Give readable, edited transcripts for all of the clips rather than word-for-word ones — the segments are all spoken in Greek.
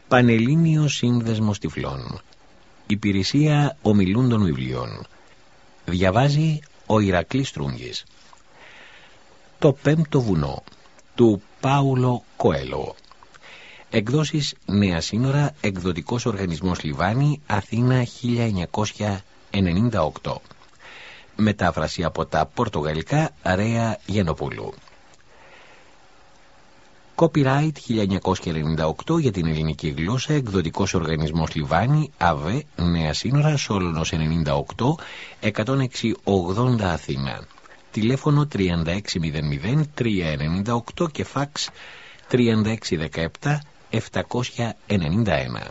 Πανελλήνιος Σύνδεσμος Τυφλών. Υπηρεσία ομιλούντων βιβλίων. Διαβάζει ο Ηρακλής Τρούγκης. Το πέμπτο βουνό του Πάουλο Κοέλο. Εκδόσεις Νέα Σύνορα, εκδοτικός οργανισμός Λιβάνι, Αθήνα 1998. Μετάφραση από τα πορτογαλικά Ρέα Γιαννοπούλου. Copyright 1998 για την ελληνική γλώσσα, εκδοτικός οργανισμός Λιβάνι, ΑΒ, Νέα Σύνορα, Σόλωνος 98, 106-80 Αθήνα. Τηλέφωνο 3600-398 και φάξ 3617-791.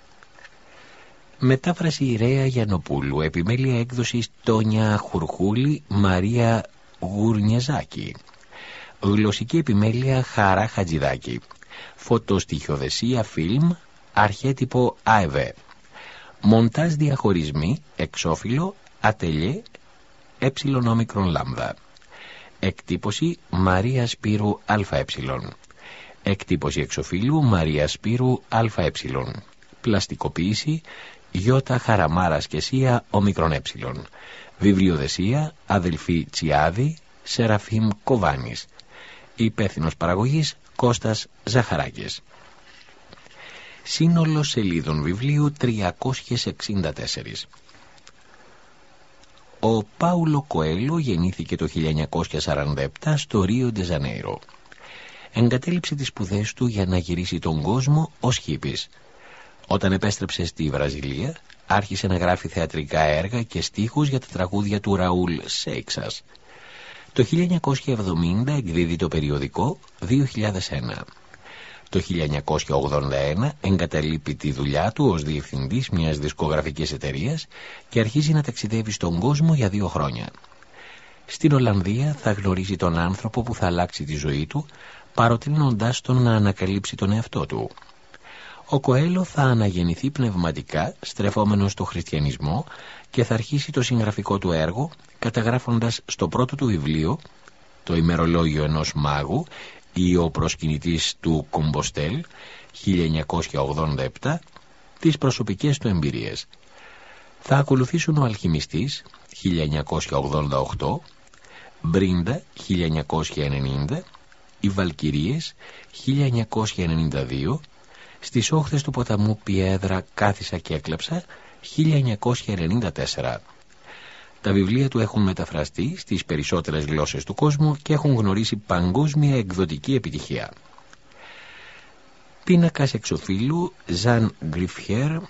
Μετάφραση Ρέα Γιαννοπούλου, επιμέλεια έκδοσης Τόνια Χουρχούλη, Μαρία Γουρνιεζάκη. Γλωσσική επιμέλεια Χαρά Χατζηδάκη. Φωτοστοιχειοθεσία φιλμ, αρχέτυπο ΑΕΒ. Μοντάζ διαχωρισμοί, εξώφυλλο, ατελιέ, εψιλονόμικρον λάμδα. Εκτύπωση Μαρία Σπύρου ΑΕ. Εκτύπωση εξωφύλλου Μαρία Σπύρου ΑΕ. Πλαστικοποίηση Γιώτα Χαραμάρας και Σία ομικρον ε. Βιβλιοδεσία Αδελφή Τσιάδη, Σεραφείμ Κοβάνης. Υπεύθυνος παραγωγής Κώστας Ζαχαράκης. Σύνολο σελίδων βιβλίου 364. Ο Πάουλο Κοέλο γεννήθηκε το 1947 στο Ρίο ντε Ζανέιρο. Εγκατέλειψε τις σπουδές του για να γυρίσει τον κόσμο ως χίπης. Όταν επέστρεψε στη Βραζιλία, άρχισε να γράφει θεατρικά έργα και στίχους για τα τραγούδια του Ραούλ Σέιξας. Το 1970 εκδίδει το περιοδικό 2001. Το 1981 εγκαταλείπει τη δουλειά του ως διευθυντής μιας δισκογραφικής εταιρείας και αρχίζει να ταξιδεύει στον κόσμο για 2 χρόνια. Στην Ολλανδία θα γνωρίσει τον άνθρωπο που θα αλλάξει τη ζωή του, παροτρύνοντάς τον να ανακαλύψει τον εαυτό του. Ο Κοέλο θα αναγεννηθεί πνευματικά, στρεφόμενος στο χριστιανισμό, και θα αρχίσει το συγγραφικό του έργο, καταγράφοντας στο πρώτο του βιβλίο, το ημερολόγιο ενός μάγου ή ο προσκυνητής του Κομποστέλ, 1987, τις προσωπικές του εμπειρίες. Θα ακολουθήσουν ο Αλχημιστής, 1988, Μπρίντα, 1990, οι Βαλκυρίες, 1992, στις όχθες του ποταμού Πιέδρα κάθισα και έκλαψα, 1994. Τα βιβλία του έχουν μεταφραστεί στις περισσότερες γλώσσες του κόσμου και έχουν γνωρίσει παγκόσμια εκδοτική επιτυχία. Πίνακας εξωφύλλου Ζαν Γκριφιέρ,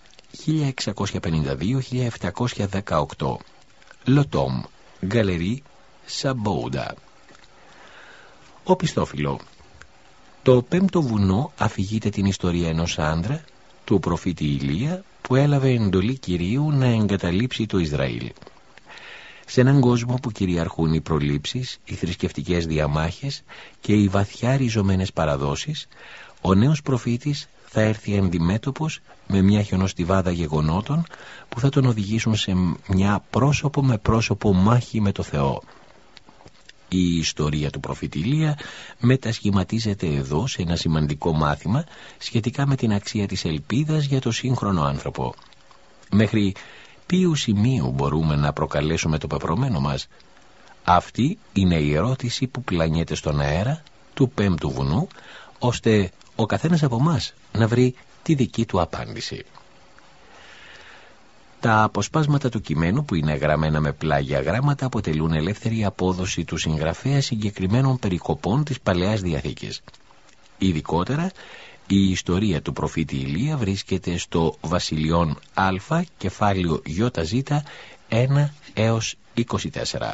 1652-1718. Λοτόμ, Γκαλερί Σαμπόουντα. Οπισθόφυλλο. Το πέμπτο βουνό αφηγείται την ιστορία ενός άντρα, του προφήτη Ηλία, που έλαβε εντολή Κυρίου να εγκαταλείψει το Ισραήλ. Σε έναν κόσμο που κυριαρχούν οι προλήψεις, οι θρησκευτικές διαμάχες και οι βαθιά ριζωμένες παραδόσεις, ο νέος προφήτης θα έρθει αντιμέτωπος με μια χιονοστιβάδα γεγονότων που θα τον οδηγήσουν σε μια πρόσωπο με πρόσωπο μάχη με το Θεό. Η ιστορία του προφήτη Ηλία μετασχηματίζεται εδώ σε ένα σημαντικό μάθημα σχετικά με την αξία της ελπίδας για το σύγχρονο άνθρωπο. Μέχρι ποιου σημείου μπορούμε να προκαλέσουμε το πεπρωμένο μας? Αυτή είναι η ερώτηση που πλανιέται στον αέρα του πέμπτου βουνού, ώστε ο καθένας από μας να βρει τη δική του απάντηση. Τα αποσπάσματα του κειμένου, που είναι γραμμένα με πλάγια γράμματα, αποτελούν ελεύθερη απόδοση του συγγραφέα συγκεκριμένων περικοπών της Παλαιάς Διαθήκης. Ειδικότερα, η ιστορία του προφήτη Ηλία βρίσκεται στο Βασιλειών Α, κεφάλαιο ΙΖ 1 έως 24.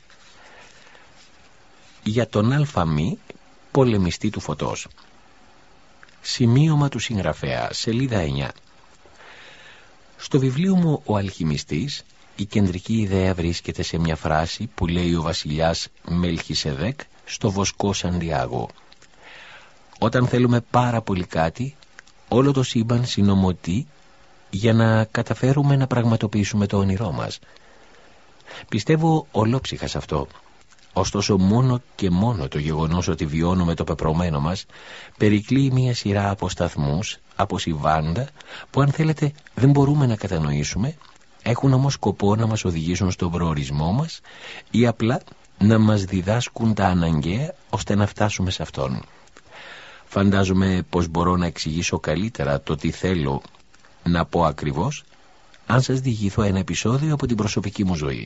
Για τον Αλφαμή, πολεμιστή του φωτός. Σημείωμα του συγγραφέα, σελίδα 9. Στο βιβλίο μου «Ο Αλχημιστής», η κεντρική ιδέα βρίσκεται σε μια φράση που λέει ο βασιλιάς Μελχισεδέκ στο βοσκό Σαντιάγο. Όταν θέλουμε πάρα πολύ κάτι, όλο το σύμπαν συνομωτεί για να καταφέρουμε να πραγματοποιήσουμε το όνειρό μας. Πιστεύω ολόψυχα σε αυτό. Ωστόσο μόνο και μόνο το γεγονός ότι βιώνουμε το πεπρωμένο μας περικλεί μια σειρά από σταθμούς, από συμβάντα που αν θέλετε δεν μπορούμε να κατανοήσουμε, έχουν όμως σκοπό να μας οδηγήσουν στον προορισμό μας ή απλά να μας διδάσκουν τα αναγκαία ώστε να φτάσουμε σε αυτόν. Φαντάζομαι πως μπορώ να εξηγήσω καλύτερα το τι θέλω να πω ακριβώς αν σας διηγηθώ ένα επεισόδιο από την προσωπική μου ζωή.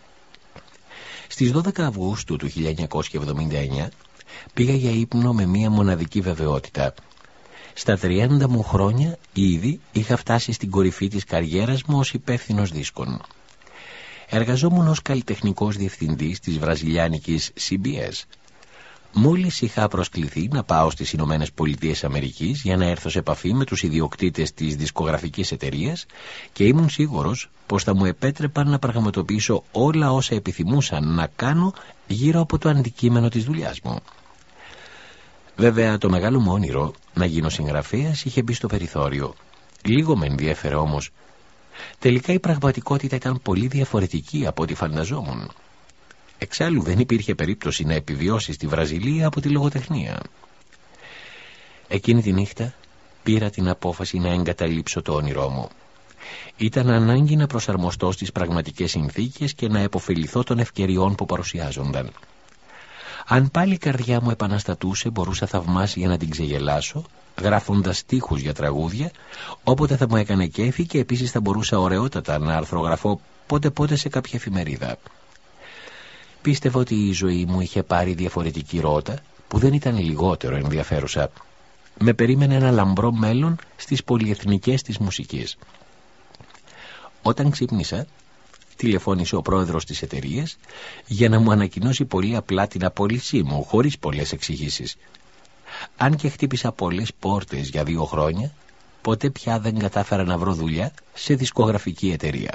Στις 12 Αυγούστου του 1979 πήγα για ύπνο με μία μοναδική βεβαιότητα. Στα 30 μου χρόνια ήδη είχα φτάσει στην κορυφή της καριέρας μου ως υπεύθυνος δίσκων. Εργαζόμουν ως καλλιτεχνικός διευθυντής της βραζιλιάνικης CBS. Μόλις είχα προσκληθεί να πάω στις Ηνωμένες Πολιτείες Αμερικής για να έρθω σε επαφή με τους ιδιοκτήτες της δισκογραφικής εταιρείας και ήμουν σίγουρος πως θα μου επέτρεπαν να πραγματοποιήσω όλα όσα επιθυμούσαν να κάνω γύρω από το αντικείμενο της δουλειάς μου. Βέβαια το μεγάλο μου όνειρο να γίνω συγγραφέας είχε μπει στο περιθώριο. Λίγο με ενδιέφερε όμως. Τελικά η πραγματικότητα ήταν πολύ διαφορετική από ό,τι φανταζόμουν. Εξάλλου δεν υπήρχε περίπτωση να επιβιώσει στη Βραζιλία από τη λογοτεχνία. Εκείνη τη νύχτα πήρα την απόφαση να εγκαταλείψω το όνειρό μου. Ήταν ανάγκη να προσαρμοστώ στις πραγματικές συνθήκες και να επωφεληθώ των ευκαιριών που παρουσιάζονταν. Αν πάλι η καρδιά μου επαναστατούσε, μπορούσα θαυμάσια να την ξεγελάσω, γράφοντας στίχους για τραγούδια, όποτε θα μου έκανε κέφι και επίσης θα μπορούσα ωραιότατα να αρθρογραφώ πότε σε κάποια εφημερίδα. Πίστευα ότι η ζωή μου είχε πάρει διαφορετική ρότα που δεν ήταν λιγότερο ενδιαφέρουσα. Με περίμενε ένα λαμπρό μέλλον στις πολυεθνικές της μουσικής. Όταν ξύπνησα, τηλεφώνησε ο πρόεδρος της εταιρείας για να μου ανακοινώσει πολύ απλά την απόλυσή μου, χωρίς πολλές εξηγήσεις. Αν και χτύπησα πολλές πόρτες για 2 χρόνια, ποτέ πια δεν κατάφερα να βρω δουλειά σε δισκογραφική εταιρεία.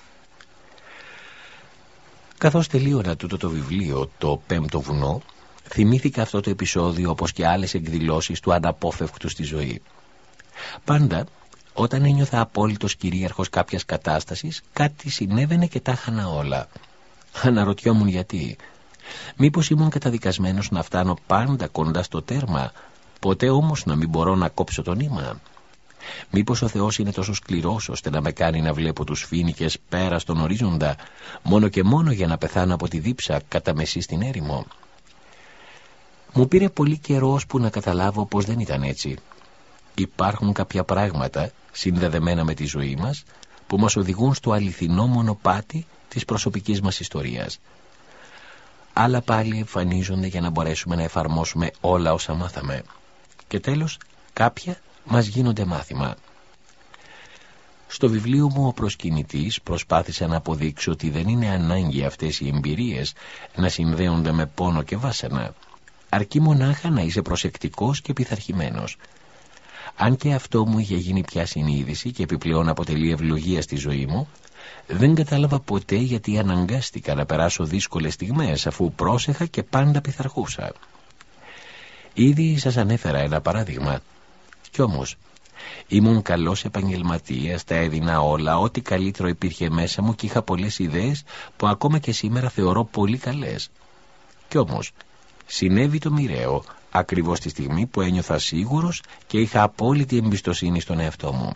Καθώς τελείωνα τούτο το βιβλίο, το 5ο βουνό, θυμήθηκα αυτό το επεισόδιο όπως και άλλες εκδηλώσεις του αναπόφευκτου στη ζωή. Πάντα, όταν ένιωθα απόλυτος κυρίαρχος κάποιας κατάστασης, κάτι συνέβαινε και τα χάνα όλα. Αναρωτιόμουν γιατί. Μήπως ήμουν καταδικασμένος να φτάνω πάντα κοντά στο τέρμα, ποτέ όμως να μην μπορώ να κόψω το νήμα. Μήπως ο Θεός είναι τόσο σκληρός ώστε να με κάνει να βλέπω τους φοίνικες πέρα στον ορίζοντα, μόνο και μόνο για να πεθάνω από τη δίψα κατά μεσή στην έρημο. Μου πήρε πολύ καιρό ώσπου να καταλάβω πως δεν ήταν έτσι. Υπάρχουν κάποια πράγματα συνδεδεμένα με τη ζωή μας που μας οδηγούν στο αληθινό μονοπάτι της προσωπικής μας ιστορίας. Άλλα πάλι εμφανίζονται για να μπορέσουμε να εφαρμόσουμε όλα όσα μάθαμε. Και τέλος, κάποια μας γίνονται μάθημα. Στο βιβλίο μου «Ο προσκυνητής» προσπάθησα να αποδείξω ότι δεν είναι ανάγκη αυτές οι εμπειρίες να συνδέονται με πόνο και βάσανα. Αρκεί μονάχα να είσαι προσεκτικός και πειθαρχημένος. Αν και αυτό μου είχε γίνει πια συνείδηση και επιπλέον αποτελεί ευλογία στη ζωή μου, δεν κατάλαβα ποτέ γιατί αναγκάστηκα να περάσω δύσκολες στιγμές αφού πρόσεχα και πάντα πειθαρχούσα. Ήδη σας ανέφερα ένα παράδειγμα. Κι όμως, ήμουν καλός επαγγελματίας, τα έδινα όλα, ό,τι καλύτερο υπήρχε μέσα μου και είχα πολλές ιδέες που ακόμα και σήμερα θεωρώ πολύ καλές. Κι όμως, συνέβη το μοιραίο, ακριβώς τη στιγμή που ένιωθα σίγουρος και είχα απόλυτη εμπιστοσύνη στον εαυτό μου.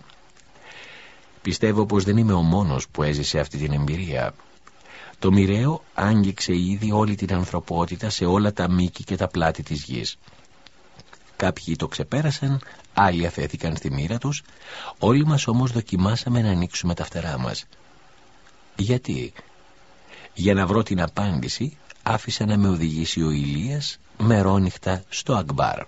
Πιστεύω πως δεν είμαι ο μόνος που έζησε αυτή την εμπειρία. Το μοιραίο άγγιξε ήδη όλη την ανθρωπότητα σε όλα τα μήκη και τα πλάτη της γης. Κάποιοι το ξεπέρασαν, άλλοι αφέθηκαν στη μοίρα τους, όλοι μας όμως δοκιμάσαμε να ανοίξουμε τα φτερά μας. Γιατί? Για να βρω την απάντηση, άφησα να με οδηγήσει ο Ηλίας μερόνυχτα στο Ακμπάρ.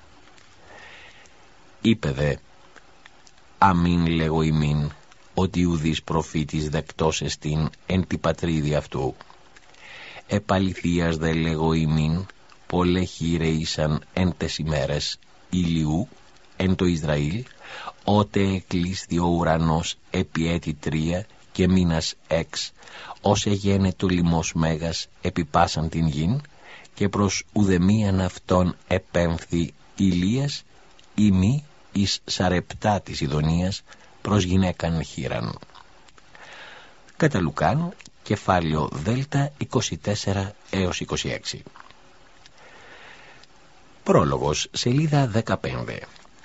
Είπε δε, αμήν λέγω ημίν, ότι ουδής προφήτης δεκτός εστίν εν τη πατρίδη αυτού. Επαληθείας δε λέγω ημίν, πολλέ χείρε ήσαν εν τες ημέρες ηλιού εν το Ισραήλ, ότε εκλείσθη ο ουρανός επί έτη 3 και μήνας 6, ως εγένετο λιμός μέγας επί πάσαν την γην, και προς ουδεμίαν αυτόν επέμφθη Ηλίας ή μη εις Σαρεπτά της Ιδονίας προς γυναίκαν χείραν. Κατά Λουκάν κεφάλαιο Δέλτα 24 έως 26. Πρόλογος, σελίδα 15.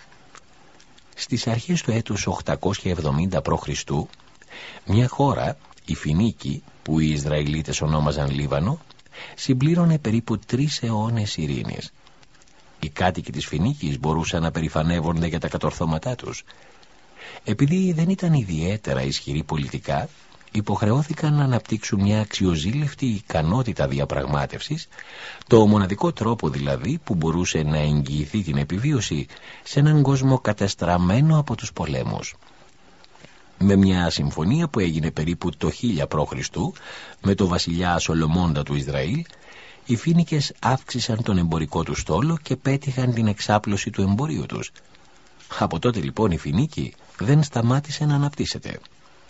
Στις αρχές του έτους 870 π.Χ. μια χώρα, η Φινίκη, που οι Ισραηλίτες ονόμαζαν Λίβανο, συμπλήρωνε περίπου 3 αιώνες ειρήνης. Οι κάτοικοι της Φινίκης μπορούσαν να περηφανεύονται για τα κατορθώματά τους. Επειδή δεν ήταν ιδιαίτερα ισχυροί πολιτικά, υποχρεώθηκαν να αναπτύξουν μια αξιοζήλευτη ικανότητα διαπραγμάτευσης, το μοναδικό τρόπο δηλαδή που μπορούσε να εγγυηθεί την επιβίωση σε έναν κόσμο κατεστραμμένο από τους πολέμους. Με μια συμφωνία που έγινε περίπου το 1000 π.Χ. με το βασιλιά Σολομώντα του Ισραήλ, οι Φίνικες αύξησαν τον εμπορικό του στόλο και πέτυχαν την εξάπλωση του εμπορίου τους. Από τότε λοιπόν η Φινίκη δεν σταμάτησε να αναπτύσσεται.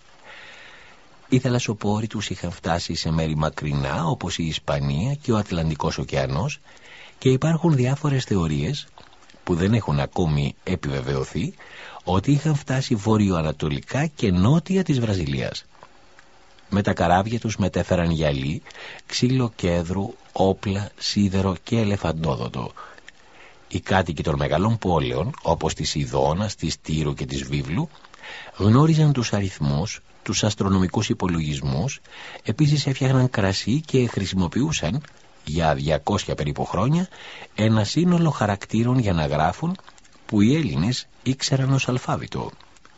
Οι θαλασσοπόροι τους είχαν φτάσει σε μέρη μακρινά όπως η Ισπανία και ο Ατλαντικός ωκεανός και υπάρχουν διάφορες θεωρίες που δεν έχουν ακόμη επιβεβαιωθεί ότι είχαν φτάσει βορειοανατολικά και νότια της Βραζιλίας. Με τα καράβια τους μετέφεραν γυαλί, ξύλο κέδρου, όπλα, σίδερο και ελεφαντόδοντο. Οι κάτοικοι των μεγαλών πόλεων, όπως της Ιδώνας, της Τύρου και της Βίβλου, γνώριζαν τους αριθμούς, τους αστρονομικούς υπολογισμούς, επίσης έφτιαχναν κρασί και χρησιμοποιούσαν, για 200 περίπου χρόνια, ένα σύνολο χαρακτήρων για να γράφουν, που οι Έλληνες ήξεραν ως αλφάβητο.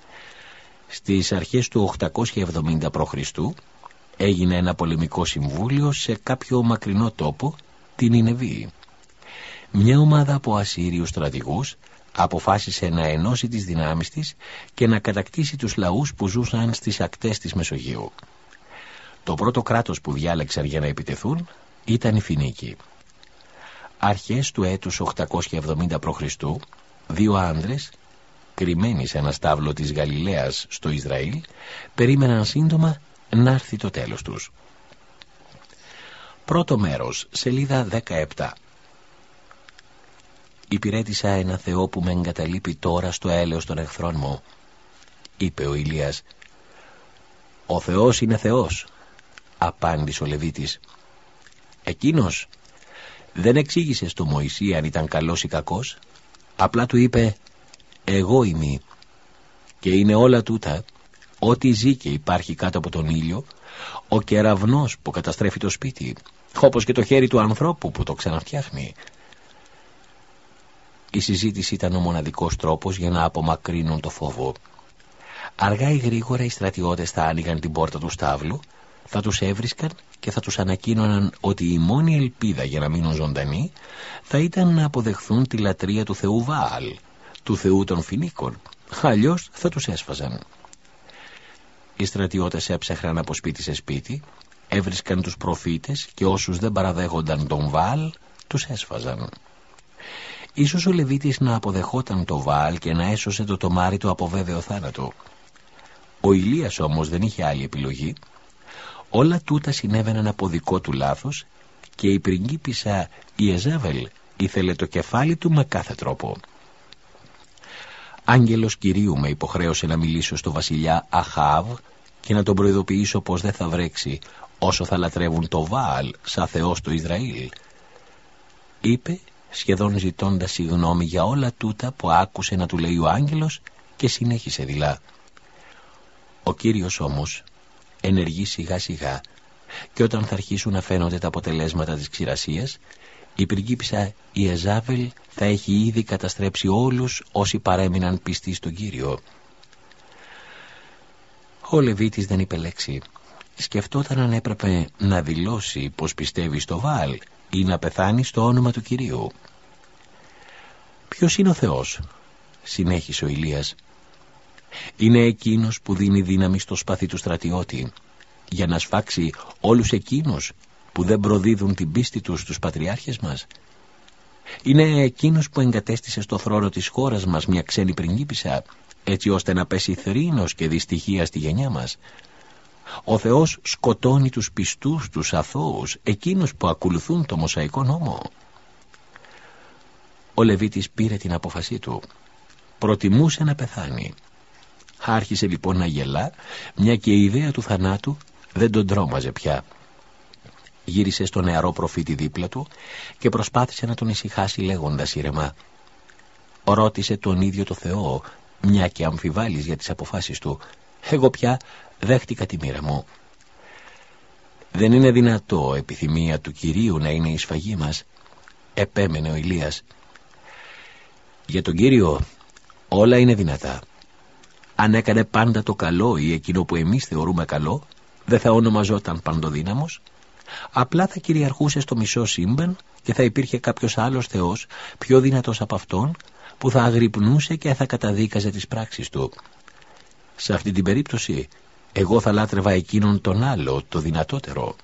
Στις αρχές του 870 π.Χ. έγινε ένα πολεμικό συμβούλιο σε κάποιο μακρινό τόπο, την Νινεβή. Μια ομάδα από Ασσύριους στρατηγούς αποφάσισε να ενώσει τις δυνάμεις της και να κατακτήσει τους λαούς που ζούσαν στις ακτές της Μεσογείου. Το πρώτο κράτος που διάλεξαν για να επιτεθούν ήταν η Φινίκη. Αρχές του έτους 870 π.Χ. 2 άνδρες, κρυμμένοι σε ένα στάβλο της Γαλιλαίας στο Ισραήλ, περίμεναν σύντομα να έρθει το τέλος τους. Πρώτο μέρος, σελίδα 17. «Υπηρέτησα ένα Θεό που με εγκαταλείπει τώρα στο έλεος των εχθρών μου», είπε ο Ηλίας. «Ο Θεός είναι Θεός», απάντησε ο Λεβίτης. Εκείνος δεν εξήγησε στο Μωυσή αν ήταν καλός ή κακός, απλά του είπε «Εγώ είμαι» και είναι όλα τούτα, ό,τι ζει και υπάρχει κάτω από τον ήλιο, ο κεραυνός που καταστρέφει το σπίτι, όπως και το χέρι του ανθρώπου που το ξαναφτιάχνει. Η συζήτηση ήταν ο μοναδικός τρόπος για να απομακρύνουν το φόβο. Αργά ή γρήγορα οι στρατιώτες θα άνοιγαν την πόρτα του στάβλου, θα τους έβρισκαν και θα τους ανακοίνωναν ότι η μόνη ελπίδα για να μείνουν ζωντανοί θα ήταν να αποδεχθούν τη λατρεία του θεού Βαάλ, του θεού των Φινίκων, αλλιώς θα τους έσφαζαν. Οι στρατιώτες έψαχναν από σπίτι σε σπίτι, έβρισκαν τους προφήτες και όσους δεν παραδέχονταν τον Βαάλ τους έσφαζαν. Ίσως ο Λεβίτης να αποδεχόταν το Βαάλ και να έσωσε το τομάρι του από βέβαιο θάνατο. Ο Ηλίας όμως δεν είχε άλλη επιλογή. Όλα τούτα συνέβαιναν από δικό του λάθος και η πριγκίπισσα Ιεζάβελ ήθελε το κεφάλι του με κάθε τρόπο. Άγγελος Κυρίου με υποχρέωσε να μιλήσω στο βασιλιά Αχάβ και να τον προειδοποιήσω πως δεν θα βρέξει όσο θα λατρεύουν το Βαάλ σαν θεό στο Ισραήλ, είπε, σχεδόν ζητώντας συγγνώμη για όλα τούτα που άκουσε να του λέει ο άγγελος, και συνέχισε δειλά. Ο Κύριος όμως ενεργεί σιγά σιγά και όταν θα αρχίσουν να φαίνονται τα αποτελέσματα της ξηρασίας, η πριγκίπισσα Ιεζάβελ θα έχει ήδη καταστρέψει όλους όσοι παρέμειναν πιστοί στον Κύριο. Ο Λεβίτης δεν είπε λέξη. Σκεφτόταν αν έπρεπε να δηλώσει πως πιστεύει στο Βαάλ ή να πεθάνει στο όνομα του Κυρίου. «Ποιος είναι ο Θεός?» συνέχισε ο Ηλίας. «Είναι εκείνος που δίνει δύναμη στο σπαθί του στρατιώτη για να σφάξει όλους εκείνους που δεν προδίδουν την πίστη τους στους πατριάρχες μας. Είναι εκείνος που εγκατέστησε στο θρόνο της χώρας μας μια ξένη πριγκίπισσα, έτσι ώστε να πέσει θρήνος και δυστυχία στη γενιά μας. Ο Θεός σκοτώνει τους πιστούς, τους αθώους, εκείνους που ακολουθούν το Μωσαϊκό νόμο». Ο Λεβίτης πήρε την απόφασή του. Προτιμούσε να πεθάνει. Άρχισε λοιπόν να γελά, μια και η ιδέα του θανάτου δεν τον τρόμαζε πια. Γύρισε στον νεαρό προφήτη δίπλα του και προσπάθησε να τον ησυχάσει λέγοντας ήρεμα: «Ρώτησε τον ίδιο το Θεό, μια και αμφιβάλλεις για τις αποφάσεις του. Εγώ πια δέχτηκα τη μοίρα μου». «Δεν είναι δυνατό επιθυμία του Κυρίου να είναι η σφαγή μας», επέμενε ο Ηλίας. «Για τον Κύριο όλα είναι δυνατά. Αν έκανε πάντα το καλό ή εκείνο που εμείς θεωρούμε καλό, δεν θα ονομαζόταν παντοδύναμος. Απλά θα κυριαρχούσε στο μισό σύμπαν και θα υπήρχε κάποιος άλλος Θεός πιο δυνατός από αυτόν, που θα αγρυπνούσε και θα καταδίκαζε τις πράξεις του. Σε αυτή την περίπτωση εγώ θα λάτρευα εκείνον τον άλλο, το δυνατότερο».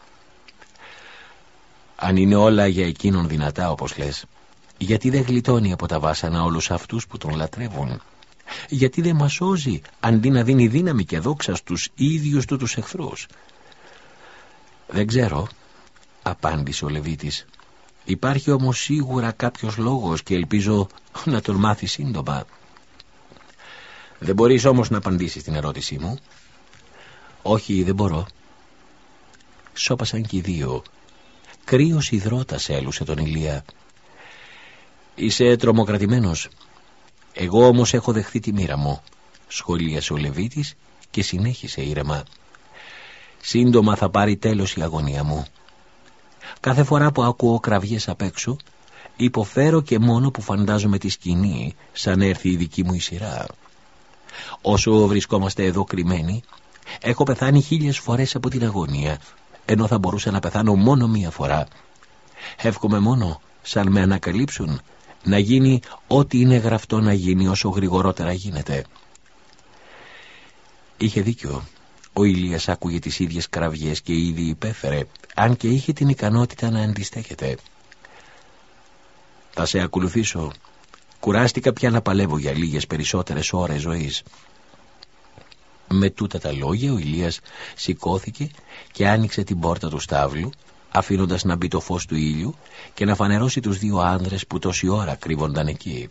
«Αν είναι όλα για εκείνον δυνατά όπως λες, γιατί δεν γλιτώνει από τα βάσανα όλους αυτούς που τον λατρεύουν? Γιατί δεν μας σώζει αντί να δίνει δύναμη και δόξα στους ίδιους του τους εχθρούς?» «Δεν ξέρω», απάντησε ο Λεβίτης. «Υπάρχει όμως σίγουρα κάποιος λόγος και ελπίζω να τον μάθει σύντομα». «Δεν μπορείς όμως να απαντήσεις την ερώτησή μου?» «Όχι, δεν μπορώ». Σώπασαν και οι δύο. Κρύος υδρότας έλουσε τον Ηλία. «Είσαι τρομοκρατημένος. Εγώ όμως έχω δεχθεί τη μοίρα μου», σχολίασε ο Λεβίτης και συνέχισε ήρεμα. «Σύντομα θα πάρει τέλος η αγωνία μου. Κάθε φορά που ακούω κραυγές απ' έξω, υποφέρω και μόνο που φαντάζομαι τη σκηνή σαν έρθει η δική μου η σειρά. Όσο βρισκόμαστε εδώ κρυμμένοι, έχω πεθάνει 1000 φορές από την αγωνία, ενώ θα μπορούσα να πεθάνω μόνο μία φορά. Εύχομαι μόνο, σαν με ανακαλύψουν, να γίνει ό,τι είναι γραφτό να γίνει όσο γρηγορότερα γίνεται». Είχε δίκιο. Ο Ηλίας άκουγε τις ίδιες κραυγές και ήδη υπέφερε, αν και είχε την ικανότητα να αντιστέκεται. «Θα σε ακολουθήσω. Κουράστηκα πια να παλεύω για λίγες περισσότερες ώρες ζωής». Με τούτα τα λόγια ο Ηλίας σηκώθηκε και άνοιξε την πόρτα του στάβλου, αφήνοντας να μπει το φως του ήλιου και να φανερώσει τους δύο άνδρες που τόση ώρα κρύβονταν εκεί.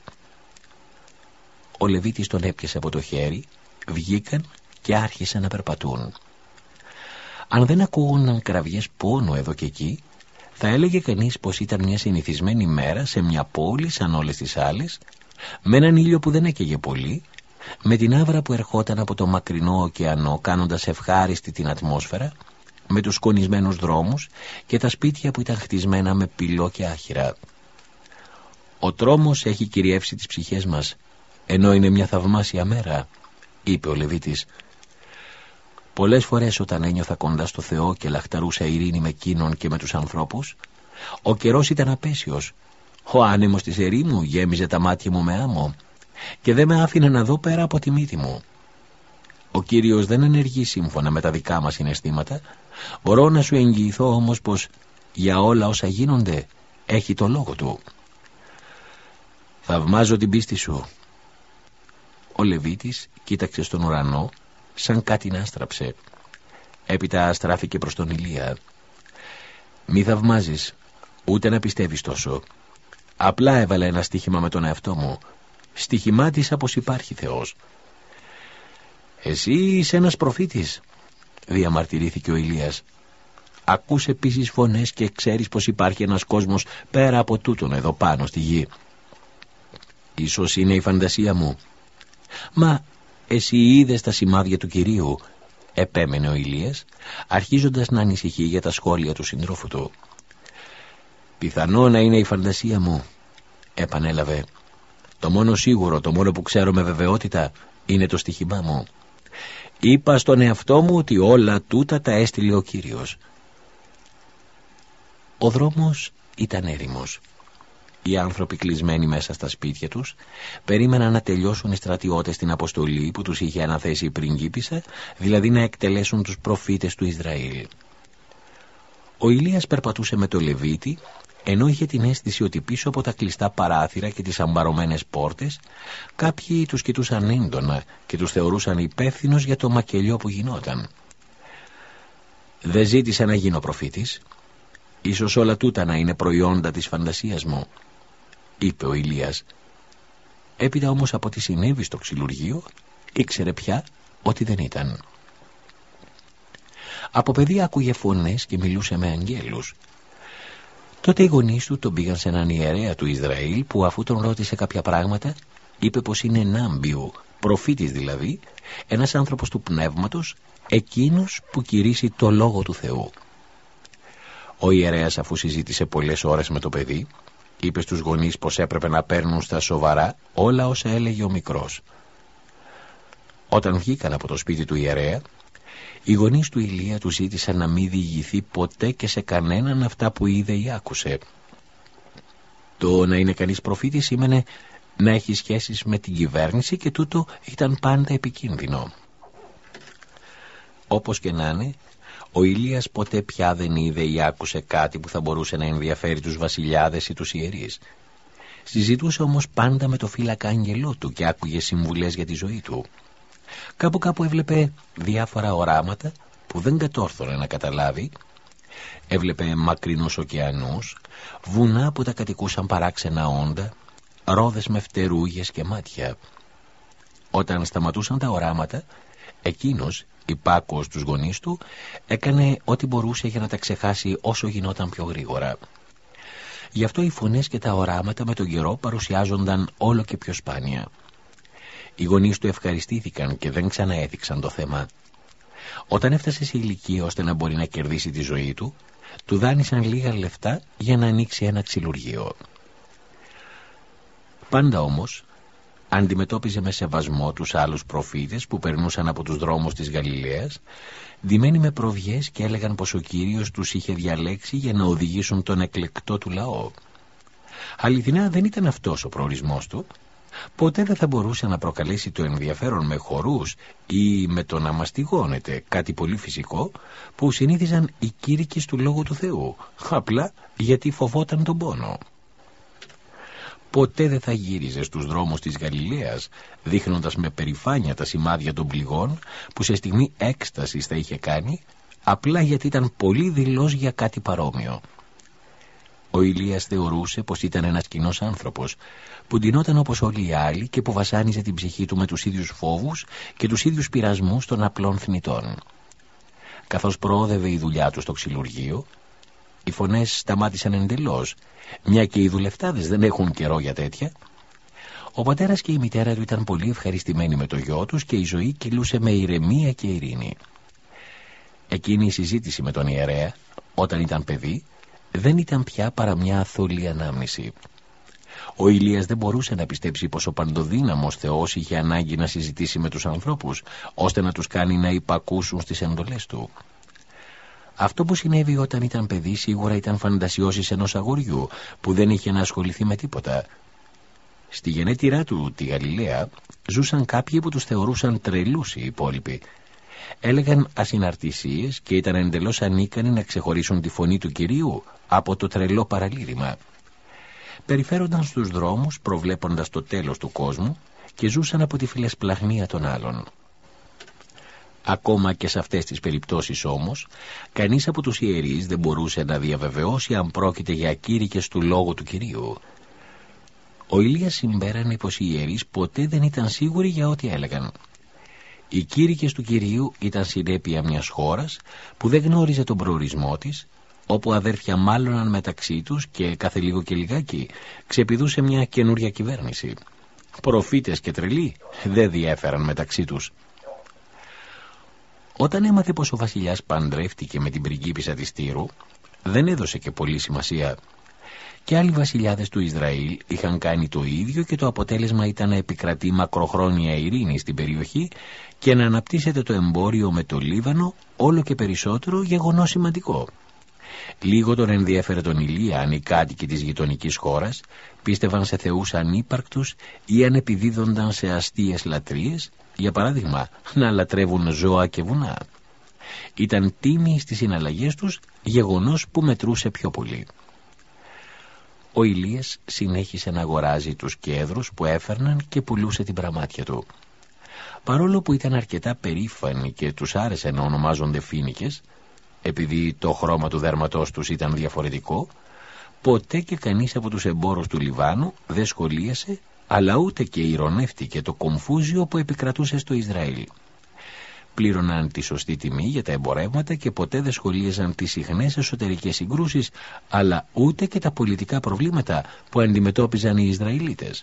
Ο Λεβίτης τον έπιασε από το χέρι, βγήκαν και άρχισαν να περπατούν. Αν δεν ακούγονταν κραυγές πόνο εδώ και εκεί, θα έλεγε κανείς πως ήταν μια συνηθισμένη μέρα σε μια πόλη σαν όλες τις άλλες, με έναν ήλιο που δεν έκαιγε πολύ, με την άβρα που ερχόταν από το μακρινό ωκεανό κάνοντας ευχάριστη την ατμόσφαιρα, με τους σκονισμένους δρόμους και τα σπίτια που ήταν χτισμένα με πυλό και άχυρα. «Ο τρόμος έχει κυριεύσει τις ψυχές μας, ενώ είναι μια θαυμάσια μέρα», είπε ο Λεβίτης. «Πολλές φορές όταν ένιωθα κοντά στο Θεό και λαχταρούσα ειρήνη με εκείνον και με τους ανθρώπους, ο καιρός ήταν απέσιος. Ο άνεμος της ερήμου γέμιζε τα μάτια μου με άμμο και δεν με άφηνε να δω πέρα από τη μύτη μου. Ο Κύριος δεν ενεργεί σύμφωνα με τα δικά μας συναισθήματα. Μπορώ να σου εγγυηθώ όμως πως για όλα όσα γίνονται έχει το λόγο του». «Θαυμάζω την πίστη σου». Ο Λεβίτης κοίταξε στον ουρανό σαν κάτι να άστραψε. Έπειτα στράφηκε προς τον Ηλία. «Μη θαυμάζεις, ούτε να πιστεύεις τόσο. Απλά έβαλα ένα στοίχημα με τον εαυτό μου. Στοιχημάτισα πως υπάρχει Θεός». «Εσύ είσαι ένας προφήτης», διαμαρτυρήθηκε ο Ηλίας. «Ακούς επίσης φωνές και ξέρεις πως υπάρχει ένας κόσμος πέρα από τούτον εδώ πάνω στη γη». «Ίσως είναι η φαντασία μου». «Μα εσύ είδες τα σημάδια του Κυρίου», επέμενε ο Ηλίας, αρχίζοντας να ανησυχεί για τα σχόλια του συντρόφου του. «Πιθανό να είναι η φαντασία μου», επανέλαβε. «Το μόνο σίγουρο, το μόνο που ξέρω με βεβαιότητα είναι το στοίχημά μου. Είπα στον εαυτό μου ότι όλα τούτα τα έστειλε ο Κύριος». Ο δρόμος ήταν έρημος. Οι άνθρωποι κλεισμένοι μέσα στα σπίτια τους περίμεναν να τελειώσουν οι στρατιώτες την αποστολή που τους είχε αναθέσει η πριγκίπισσα, δηλαδή να εκτελέσουν τους προφήτες του Ισραήλ. Ο Ηλίας περπατούσε με το Λεβίτη, ενώ είχε την αίσθηση ότι πίσω από τα κλειστά παράθυρα και τις αμπαρωμένες πόρτες κάποιοι τους κοιτούσαν έντονα και τους θεωρούσαν υπεύθυνους για το μακελιό που γινόταν. «Δεν ζήτησα να γίνω προφήτης. Ίσως όλα τούτα να είναι προϊόντα της φαντασίας μου», είπε ο Ηλίας. Έπειτα όμως από τι συνέβη στο ξυλουργείο ήξερε πια ότι δεν ήταν. Από παιδί άκουγε φωνές και μιλούσε με αγγέλους. Τότε οι γονείς του τον πήγαν σε έναν ιερέα του Ισραήλ, που αφού τον ρώτησε κάποια πράγματα είπε πως είναι νάμπιου, προφήτης δηλαδή, ένας άνθρωπος του πνεύματος, εκείνος που κηρύσσει το λόγο του Θεού. Ο ιερέας, αφού συζήτησε πολλές ώρες με το παιδί, είπε στους γονείς πως έπρεπε να παίρνουν στα σοβαρά όλα όσα έλεγε ο μικρός. Όταν βγήκαν από το σπίτι του ιερέα, οι γονείς του Ηλία του ζήτησαν να μην διηγηθεί ποτέ και σε κανέναν αυτά που είδε ή άκουσε. Το να είναι κανείς προφήτης σήμαινε να έχει σχέσεις με την κυβέρνηση και τούτο ήταν πάντα επικίνδυνο. Όπως και να είναι, ο Ηλίας ποτέ πια δεν είδε ή άκουσε κάτι που θα μπορούσε να ενδιαφέρει τους βασιλιάδες ή τους ιερείς. Συζητούσε όμως πάντα με το φύλακα άγγελό του και άκουγε συμβουλές για τη ζωή του. Κάπου έβλεπε διάφορα οράματα που δεν κατόρθωνε να καταλάβει. Έβλεπε μακρινούς ωκεανούς, βουνά που τα κατοικούσαν παράξενα όντα, ρόδες με φτερούγες και μάτια. Όταν σταματούσαν τα οράματα, εκείνος, υπάκουος στους γονείς του, έκανε ό,τι μπορούσε για να τα ξεχάσει όσο γινόταν πιο γρήγορα. Γι' αυτό οι φωνές και τα οράματα με τον καιρό παρουσιάζονταν όλο και πιο σπάνια. Οι γονείς του ευχαριστήθηκαν και δεν ξαναέθιξαν το θέμα. Όταν έφτασε σε ηλικία ώστε να μπορεί να κερδίσει τη ζωή του, του δάνεισαν λίγα λεφτά για να ανοίξει ένα ξυλουργείο. Πάντα όμως αντιμετώπιζε με σεβασμό τους άλλους προφήτες που περνούσαν από τους δρόμους της Γαλιλαίας, ντυμένοι με προβιές, και έλεγαν πως ο Κύριος τους είχε διαλέξει για να οδηγήσουν τον εκλεκτό του λαό. Αληθινά δεν ήταν αυτός ο προορισμός του. Ποτέ δεν θα μπορούσε να προκαλέσει το ενδιαφέρον με χορούς ή με το να μαστιγώνεται, κάτι πολύ φυσικό που συνήθιζαν οι κήρυκες του Λόγου του Θεού, απλά γιατί φοβόταν τον πόνο. Ποτέ δεν θα γύριζε στους δρόμους της Γαλιλαίας δείχνοντας με περηφάνεια τα σημάδια των πληγών που σε στιγμή έκστασης θα είχε κάνει, απλά γιατί ήταν πολύ δειλός για κάτι παρόμοιο. Ο Ηλίας θεωρούσε πως ήταν ένας κοινός άνθρωπος που ντυνόταν όπως όλοι οι άλλοι και που βασάνιζε την ψυχή του με τους ίδιους φόβους και τους ίδιους πειρασμούς των απλών θνητών. Καθώς προόδευε η δουλειά του στο ξυλουργείο, οι φωνές σταμάτησαν εντελώς, μια και οι δουλευτάδες δεν έχουν καιρό για τέτοια. Ο πατέρας και η μητέρα του ήταν πολύ ευχαριστημένοι με το γιο τους και η ζωή κυλούσε με ηρεμία και ειρήνη. Εκείνη η συζήτηση με τον ιερέα, όταν ήταν παιδί, δεν ήταν πια παρά μια αθώλη ανάμνηση. Ο Ηλίας δεν μπορούσε να πιστέψει πως ο παντοδύναμος Θεός είχε ανάγκη να συζητήσει με τους ανθρώπους, ώστε να τους κάνει να υπακούσουν στις εντολές του. Αυτό που συνέβη όταν ήταν παιδί σίγουρα ήταν φαντασιώσεις ενός αγοριού που δεν είχε να ασχοληθεί με τίποτα. Στη γενέτειρά του, τη Γαλιλαία, ζούσαν κάποιοι που τους θεωρούσαν τρελούς οι υπόλοιποι. Έλεγαν ασυναρτησίες και ήταν εντελώς ανίκανοι να ξεχωρίσουν τη φωνή του Κυρίου από το τρελό παραλήρημα. Περιφέρονταν στους δρόμους προβλέποντας το τέλος του κόσμου και ζούσαν από τη φιλεσπλαχνία των άλλων. Ακόμα και σε αυτές τις περιπτώσεις όμως, κανείς από τους ιερείς δεν μπορούσε να διαβεβαιώσει αν πρόκειται για κήρυκες του Λόγου του Κυρίου. Ο Ηλίας συμπέρανε πως οι ιερείς ποτέ δεν ήταν σίγουροι για ό,τι έλεγαν. Οι κήρυκες του Κυρίου ήταν συνέπεια μιας χώρας που δεν γνώριζε τον προορισμό της, όπου αδέρφια μάλλοναν μεταξύ τους και κάθε λίγο και λιγάκι ξεπηδούσε μια καινούρια κυβέρνηση. Προφήτες και τρελοί δεν διέφεραν μεταξύ τους. Όταν έμαθε πως ο βασιλιάς παντρεύτηκε με την πριγκίπισσα της Τύρου, δεν έδωσε και πολύ σημασία. Και άλλοι βασιλιάδες του Ισραήλ είχαν κάνει το ίδιο και το αποτέλεσμα ήταν να επικρατεί μακροχρόνια ειρήνη στην περιοχή και να αναπτύσσεται το εμπόριο με το Λίβανο, όλο και περισσότερο, γεγονός σημαντικό. Λίγο τον ενδιέφερε τον Ηλία αν οι κάτοικοι της γειτονικής χώρας πίστευαν σε θεούς ανύπαρκτους ή αν επιδίδονταν σε αστείες λατρείες, για παράδειγμα να λατρεύουν ζώα και βουνά. Ήταν τίμοι στις συναλλαγές τους, γεγονός που μετρούσε πιο πολύ. Ο Ηλίας συνέχισε να αγοράζει τους κέδρους που έφερναν και πουλούσε την πραμάτια του. Παρόλο που ήταν αρκετά περήφανοι και τους άρεσε να ονομάζονται φοίνικες, επειδή το χρώμα του δέρματός τους ήταν διαφορετικό, ποτέ και κανείς από τους εμπόρους του Λιβάνου δεν σχολίασε, αλλά ούτε και ειρωνεύτηκε το κομφούζιο που επικρατούσε στο Ισραήλ. πλήρωναν τη σωστή τιμή για τα εμπορεύματα και ποτέ δεν σχολίαζαν τις συχνές εσωτερικές συγκρούσεις, αλλά ούτε και τα πολιτικά προβλήματα που αντιμετώπιζαν οι Ισραηλίτες.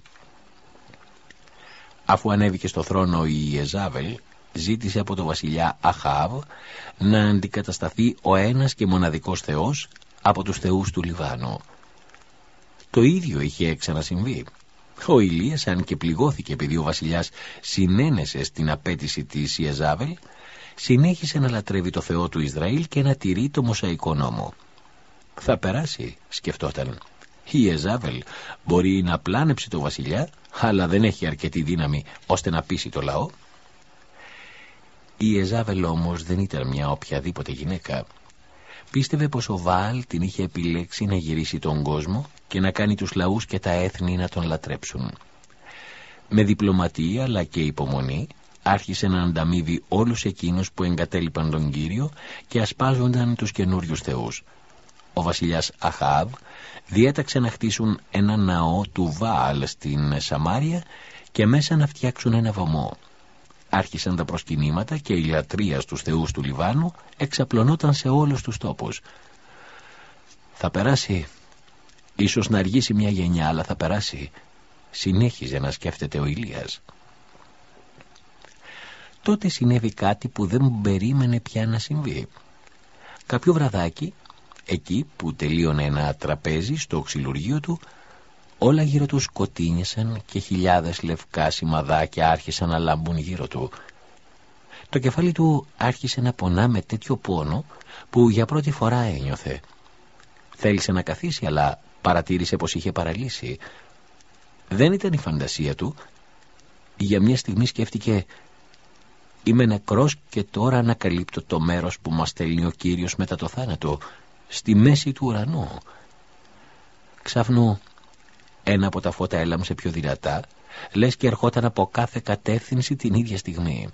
Αφού ανέβηκε στο θρόνο η Ιεζάβελ, ζήτησε από τον βασιλιά Αχάβ να αντικατασταθεί ο ένας και μοναδικός θεός από τους θεούς του Λιβάνου. Το ίδιο είχε ξανασυμβεί. Ο Ηλίας, αν και πληγώθηκε επειδή ο βασιλιάς συνένεσε στην απέτηση της Ιεζάβελ, συνέχισε να λατρεύει το Θεό του Ισραήλ και να τηρεί το Μωσαϊκό νόμο. Θα περάσει, σκεφτόταν. Η Ιεζάβελ μπορεί να πλάνεψει το βασιλιά, αλλά δεν έχει αρκετή δύναμη ώστε να πείσει το λαό. Η Ιεζάβελ όμως δεν ήταν μια οποιαδήποτε γυναίκα. Πίστευε πως ο Βαάλ την είχε επιλέξει να γυρίσει τον κόσμο και να κάνει τους λαούς και τα έθνη να τον λατρέψουν. Με διπλωματία αλλά και υπομονή άρχισε να ανταμείβει όλους εκείνους που εγκατέλειπαν τον Κύριο και ασπάζονταν τους καινούριους θεούς. Ο βασιλιάς Αχάβ διέταξε να χτίσουν ένα ναό του Βαάλ στην Σαμάρια και μέσα να φτιάξουν ένα βωμό. Άρχισαν τα προσκυνήματα και η λατρεία στους θεούς του Λιβάνου εξαπλωνόταν σε όλους τους τόπους. Θα περάσει, ίσως να αργήσει μια γενιά, αλλά θα περάσει, συνέχιζε να σκέφτεται ο Ηλίας. Τότε συνέβη κάτι που δεν περίμενε πια να συμβεί. Κάποιο βραδάκι, εκεί που τελείωνε ένα τραπέζι στο ξυλουργείο του, όλα γύρω του σκοτίνησαν και χιλιάδες λευκά σημαδάκια άρχισαν να λάμπουν γύρω του. Το κεφάλι του άρχισε να πονά με τέτοιο πόνο που για πρώτη φορά ένιωθε. Θέλησε να καθίσει, αλλά παρατήρησε πως είχε παραλύσει. Δεν ήταν η φαντασία του. Για μια στιγμή σκέφτηκε: είμαι νεκρός και τώρα ανακαλύπτω το μέρος που μας στέλνει ο Κύριος μετά το θάνατο, στη μέση του ουρανού. Ξάφνου ένα από τα φώτα έλαμψε πιο δυνατά, λες και ερχόταν από κάθε κατεύθυνση την ίδια στιγμή.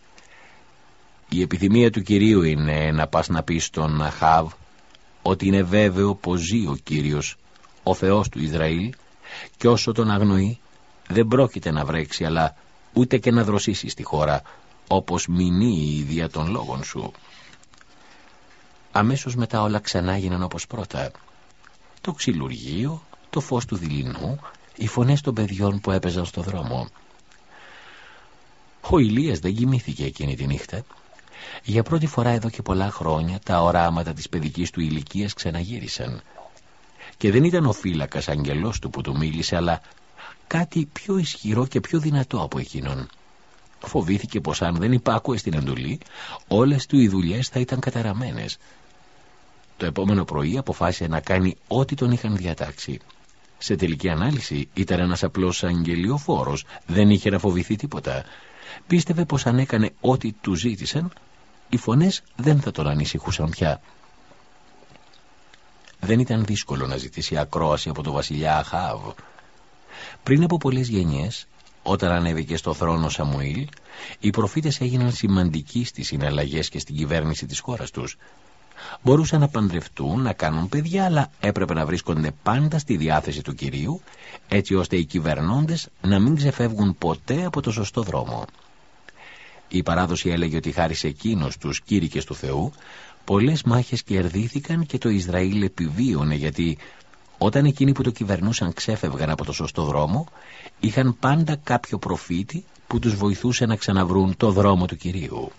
Η επιθυμία του Κυρίου είναι να πας να πεις στον Αχάβ ότι είναι βέβαιο πως ζει ο Κύριος, ο Θεός του Ισραήλ, και όσο τον αγνοεί δεν πρόκειται να βρέξει, αλλά ούτε και να δροσίσει στη χώρα, όπως μηνύει η ίδια των λόγων σου. Αμέσως μετά όλα ξανά έγιναν όπως πρώτα. Το ξυλουργείο, το φως του δειλινού, οι φωνές των παιδιών που έπαιζαν στο δρόμο. Ο Ηλίας δεν κοιμήθηκε εκείνη τη νύχτα. Για πρώτη φορά εδώ και πολλά χρόνια τα οράματα της παιδικής του ηλικίας ξαναγύρισαν. Και δεν ήταν ο φύλακας αγγελός του που του μίλησε, αλλά κάτι πιο ισχυρό και πιο δυνατό από εκείνον. Φοβήθηκε πως αν δεν υπάκουε στην εντολή, όλες του οι δουλειές θα ήταν καταραμένες. Το επόμενο πρωί αποφάσισε να κάνει ό,τι τον είχαν διατάξει. Σε τελική ανάλυση ήταν ένας απλός αγγελιοφόρος, δεν είχε να φοβηθεί τίποτα. Πίστευε πως αν έκανε ό,τι του ζήτησαν, οι φωνές δεν θα τον ανησυχούσαν πια. Δεν ήταν δύσκολο να ζητήσει ακρόαση από τον βασιλιά Αχάβ. Πριν από πολλές γενιές, όταν ανέβηκε στο θρόνο Σαμουήλ, οι προφήτες έγιναν σημαντικοί στις συναλλαγές και στην κυβέρνηση της χώρας τους. Μπορούσαν να παντρευτούν, να κάνουν παιδιά, αλλά έπρεπε να βρίσκονται πάντα στη διάθεση του Κυρίου, έτσι ώστε οι κυβερνώντες να μην ξεφεύγουν ποτέ από το σωστό δρόμο. Η παράδοση έλεγε ότι χάρη σε εκείνους τους κήρυκες του Θεού, πολλές μάχες κερδίθηκαν και το Ισραήλ επιβίωνε, γιατί όταν εκείνοι που το κυβερνούσαν ξέφευγαν από το σωστό δρόμο, είχαν πάντα κάποιο προφήτη που τους βοηθούσε να ξαναβρούν το δρόμο του Κυρίου.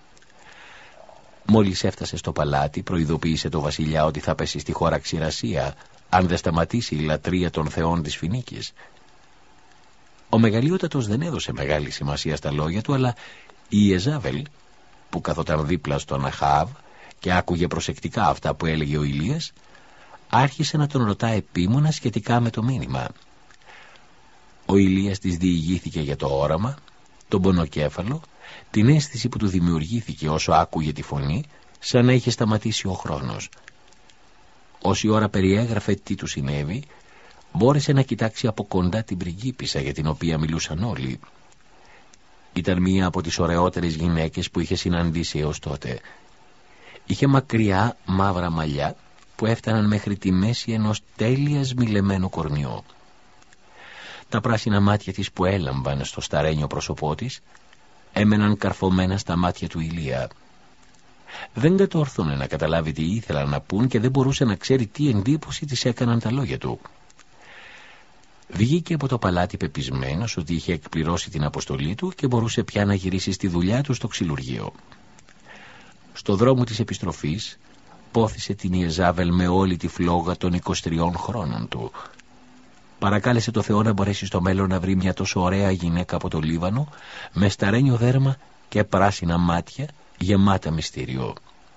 Μόλις έφτασε στο παλάτι, προειδοποίησε το βασιλιά ότι θα πέσει στη χώρα ξηρασία αν δεν σταματήσει η λατρεία των θεών της Φινίκης. Ο μεγαλειότατος δεν έδωσε μεγάλη σημασία στα λόγια του, αλλά η Ιεζάβελ, που καθόταν δίπλα στον Αχάβ και άκουγε προσεκτικά αυτά που έλεγε ο Ηλίας, άρχισε να τον ρωτά επίμονα σχετικά με το μήνυμα. Ο Ηλίας της διηγήθηκε για το όραμα, τον πονοκέφαλο, την αίσθηση που του δημιουργήθηκε όσο άκουγε τη φωνή, σαν να είχε σταματήσει ο χρόνος. Όση ώρα περιέγραφε τι του συνέβη, μπόρεσε να κοιτάξει από κοντά την πριγκίπισσα για την οποία μιλούσαν όλοι. Ήταν μία από τις ωραιότερες γυναίκες που είχε συναντήσει έως τότε. Είχε μακριά μαύρα μαλλιά που έφταναν μέχρι τη μέση ενός τέλεια σμιλεμένου κορμιού. Τα πράσινα μάτια της που έλαμπαν στο σταρένιο πρόσωπό της έμεναν καρφωμένα στα μάτια του Ηλία. Δεν κατόρθωνε να καταλάβει τι ήθελαν να πούν και δεν μπορούσε να ξέρει τι εντύπωση της έκαναν τα λόγια του. Βγήκε από το παλάτι πεπισμένος ότι είχε εκπληρώσει την αποστολή του και μπορούσε πια να γυρίσει στη δουλειά του στο ξυλουργείο. Στο δρόμο της επιστροφής πόθησε την Ιεζάβελ με όλη τη φλόγα των 23 χρόνων του. Παρακάλεσε το Θεό να μπορέσει στο μέλλον να βρει μια τόσο ωραία γυναίκα από το Λίβανο, με σταρένιο δέρμα και πράσινα μάτια γεμάτα μυστήριο.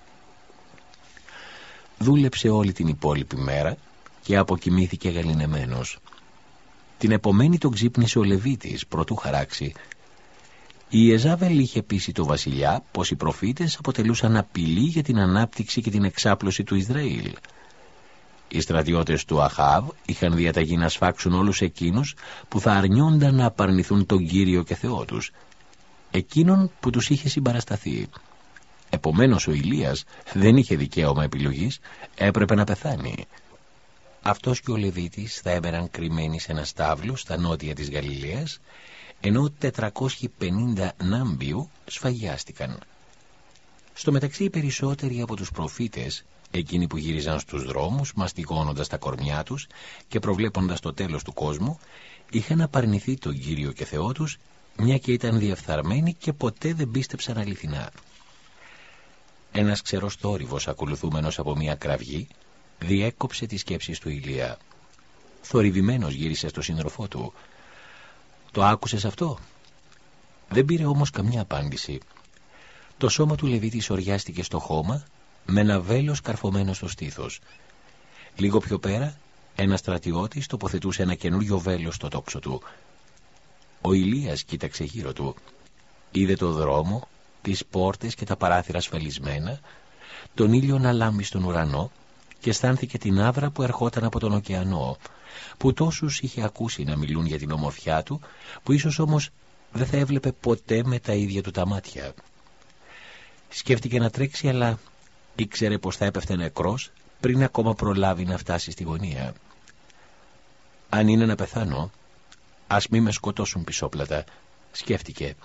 Δούλεψε όλη την υπόλοιπη μέρα και αποκοιμήθηκε γαληνεμένος. Την επομένη τον ξύπνησε ο Λεβίτης προτού χαράξει. Η Ιεζάβελ είχε πείσει το βασιλιά πως οι προφήτες αποτελούσαν απειλή για την ανάπτυξη και την εξάπλωση του Ισραήλ. Οι στρατιώτες του Αχάβ είχαν διαταγή να σφάξουν όλους εκείνους που θα αρνιόνταν να απαρνηθούν τον Κύριο και Θεό τους, εκείνον που τους είχε συμπαρασταθεί. Επομένως ο Ηλίας δεν είχε δικαίωμα επιλογής, έπρεπε να πεθάνει. Αυτός και ο Λεβίτης θα έμεναν κρυμμένοι σε ένα στάβλο στα νότια της Γαλιλαίας, ενώ 450 Νάμπιου σφαγιάστηκαν. Στο μεταξύ οι περισσότεροι από τους προφήτες, εκείνοι που γύριζαν στους δρόμους μαστιγώνοντας τα κορμιά τους και προβλέποντας το τέλος του κόσμου, είχαν απαρνηθεί τον Κύριο και Θεό τους, μια και ήταν διεφθαρμένοι και ποτέ δεν πίστεψαν αληθινά. Ένας ξερός θόρυβος, ακολουθούμενος από μια κραυγή, διέκοψε τις σκέψεις του Ηλία. Θορυβημένος γύρισε στο σύντροφό του. «Το άκουσες αυτό?» Δεν πήρε όμως καμιά απάντηση. Το σώμα του Λεβίτη σωριάστηκε στο χώμα με ένα βέλος καρφωμένο στο στήθος. Λίγο πιο πέρα ένας στρατιώτης τοποθετούσε ένα καινούριο βέλος στο τόξο του. Ο Ηλίας κοίταξε γύρω του. Είδε το δρόμο, τις πόρτες και τα παράθυρα ασφαλισμένα, τον ήλιο να λάμπει στον ουρανό και αισθάνθηκε την άβρα που ερχόταν από τον ωκεανό, που τόσους είχε ακούσει να μιλούν για την ομορφιά του, που ίσως όμως δεν θα έβλεπε ποτέ με τα ίδια του τα μάτια. Σκέφτηκε να τρέξει, αλλά ήξερε πως θα έπεφτε νεκρός πριν ακόμα προλάβει να φτάσει στη γωνία. «Αν είναι να πεθάνω, ας μη με σκοτώσουν πισόπλατα», σκέφτηκε.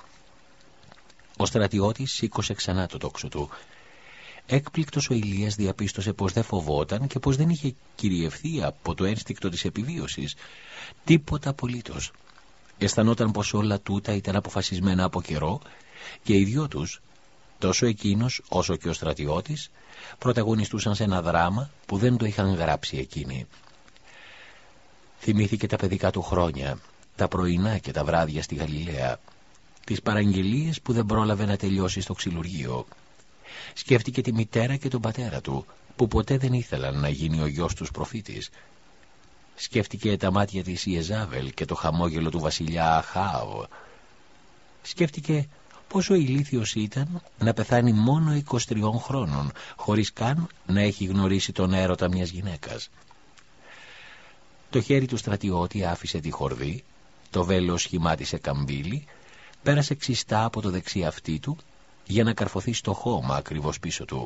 Ο στρατιώτης σήκωσε ξανά το τόξο του. Έκπληκτος ο Ηλίας διαπίστωσε πως δεν φοβόταν και πως δεν είχε κυριευθεί από το ένστικτο της επιβίωσης. Τίποτα απολύτως. Αισθανόταν πως όλα τούτα ήταν αποφασισμένα από καιρό και οι δυο τους, τόσο εκείνος όσο και ο στρατιώτης, πρωταγωνιστούσαν σε ένα δράμα που δεν το είχαν γράψει εκείνοι. Θυμήθηκε τα παιδικά του χρόνια, τα πρωινά και τα βράδια στη Γαλιλαία, τις παραγγελίες που δεν πρόλαβε να τελειώσει στο ξυλουργείο. Σκέφτηκε τη μητέρα και τον πατέρα του, που ποτέ δεν ήθελαν να γίνει ο γιος τους προφήτης. Σκέφτηκε τα μάτια της Ιεζάβελ και το χαμόγελο του βασιλιά Αχάβ. Σκέφτηκε πόσο ηλίθιος ήταν να πεθάνει μόνο 23 χρόνων, χωρίς καν να έχει γνωρίσει τον έρωτα μιας γυναίκας. Το χέρι του στρατιώτη άφησε τη χορδή, το βέλος σχημάτισε καμπύλη, πέρασε ξιστά από το δεξί αυτί του για να καρφωθεί στο χώμα ακριβώς πίσω του.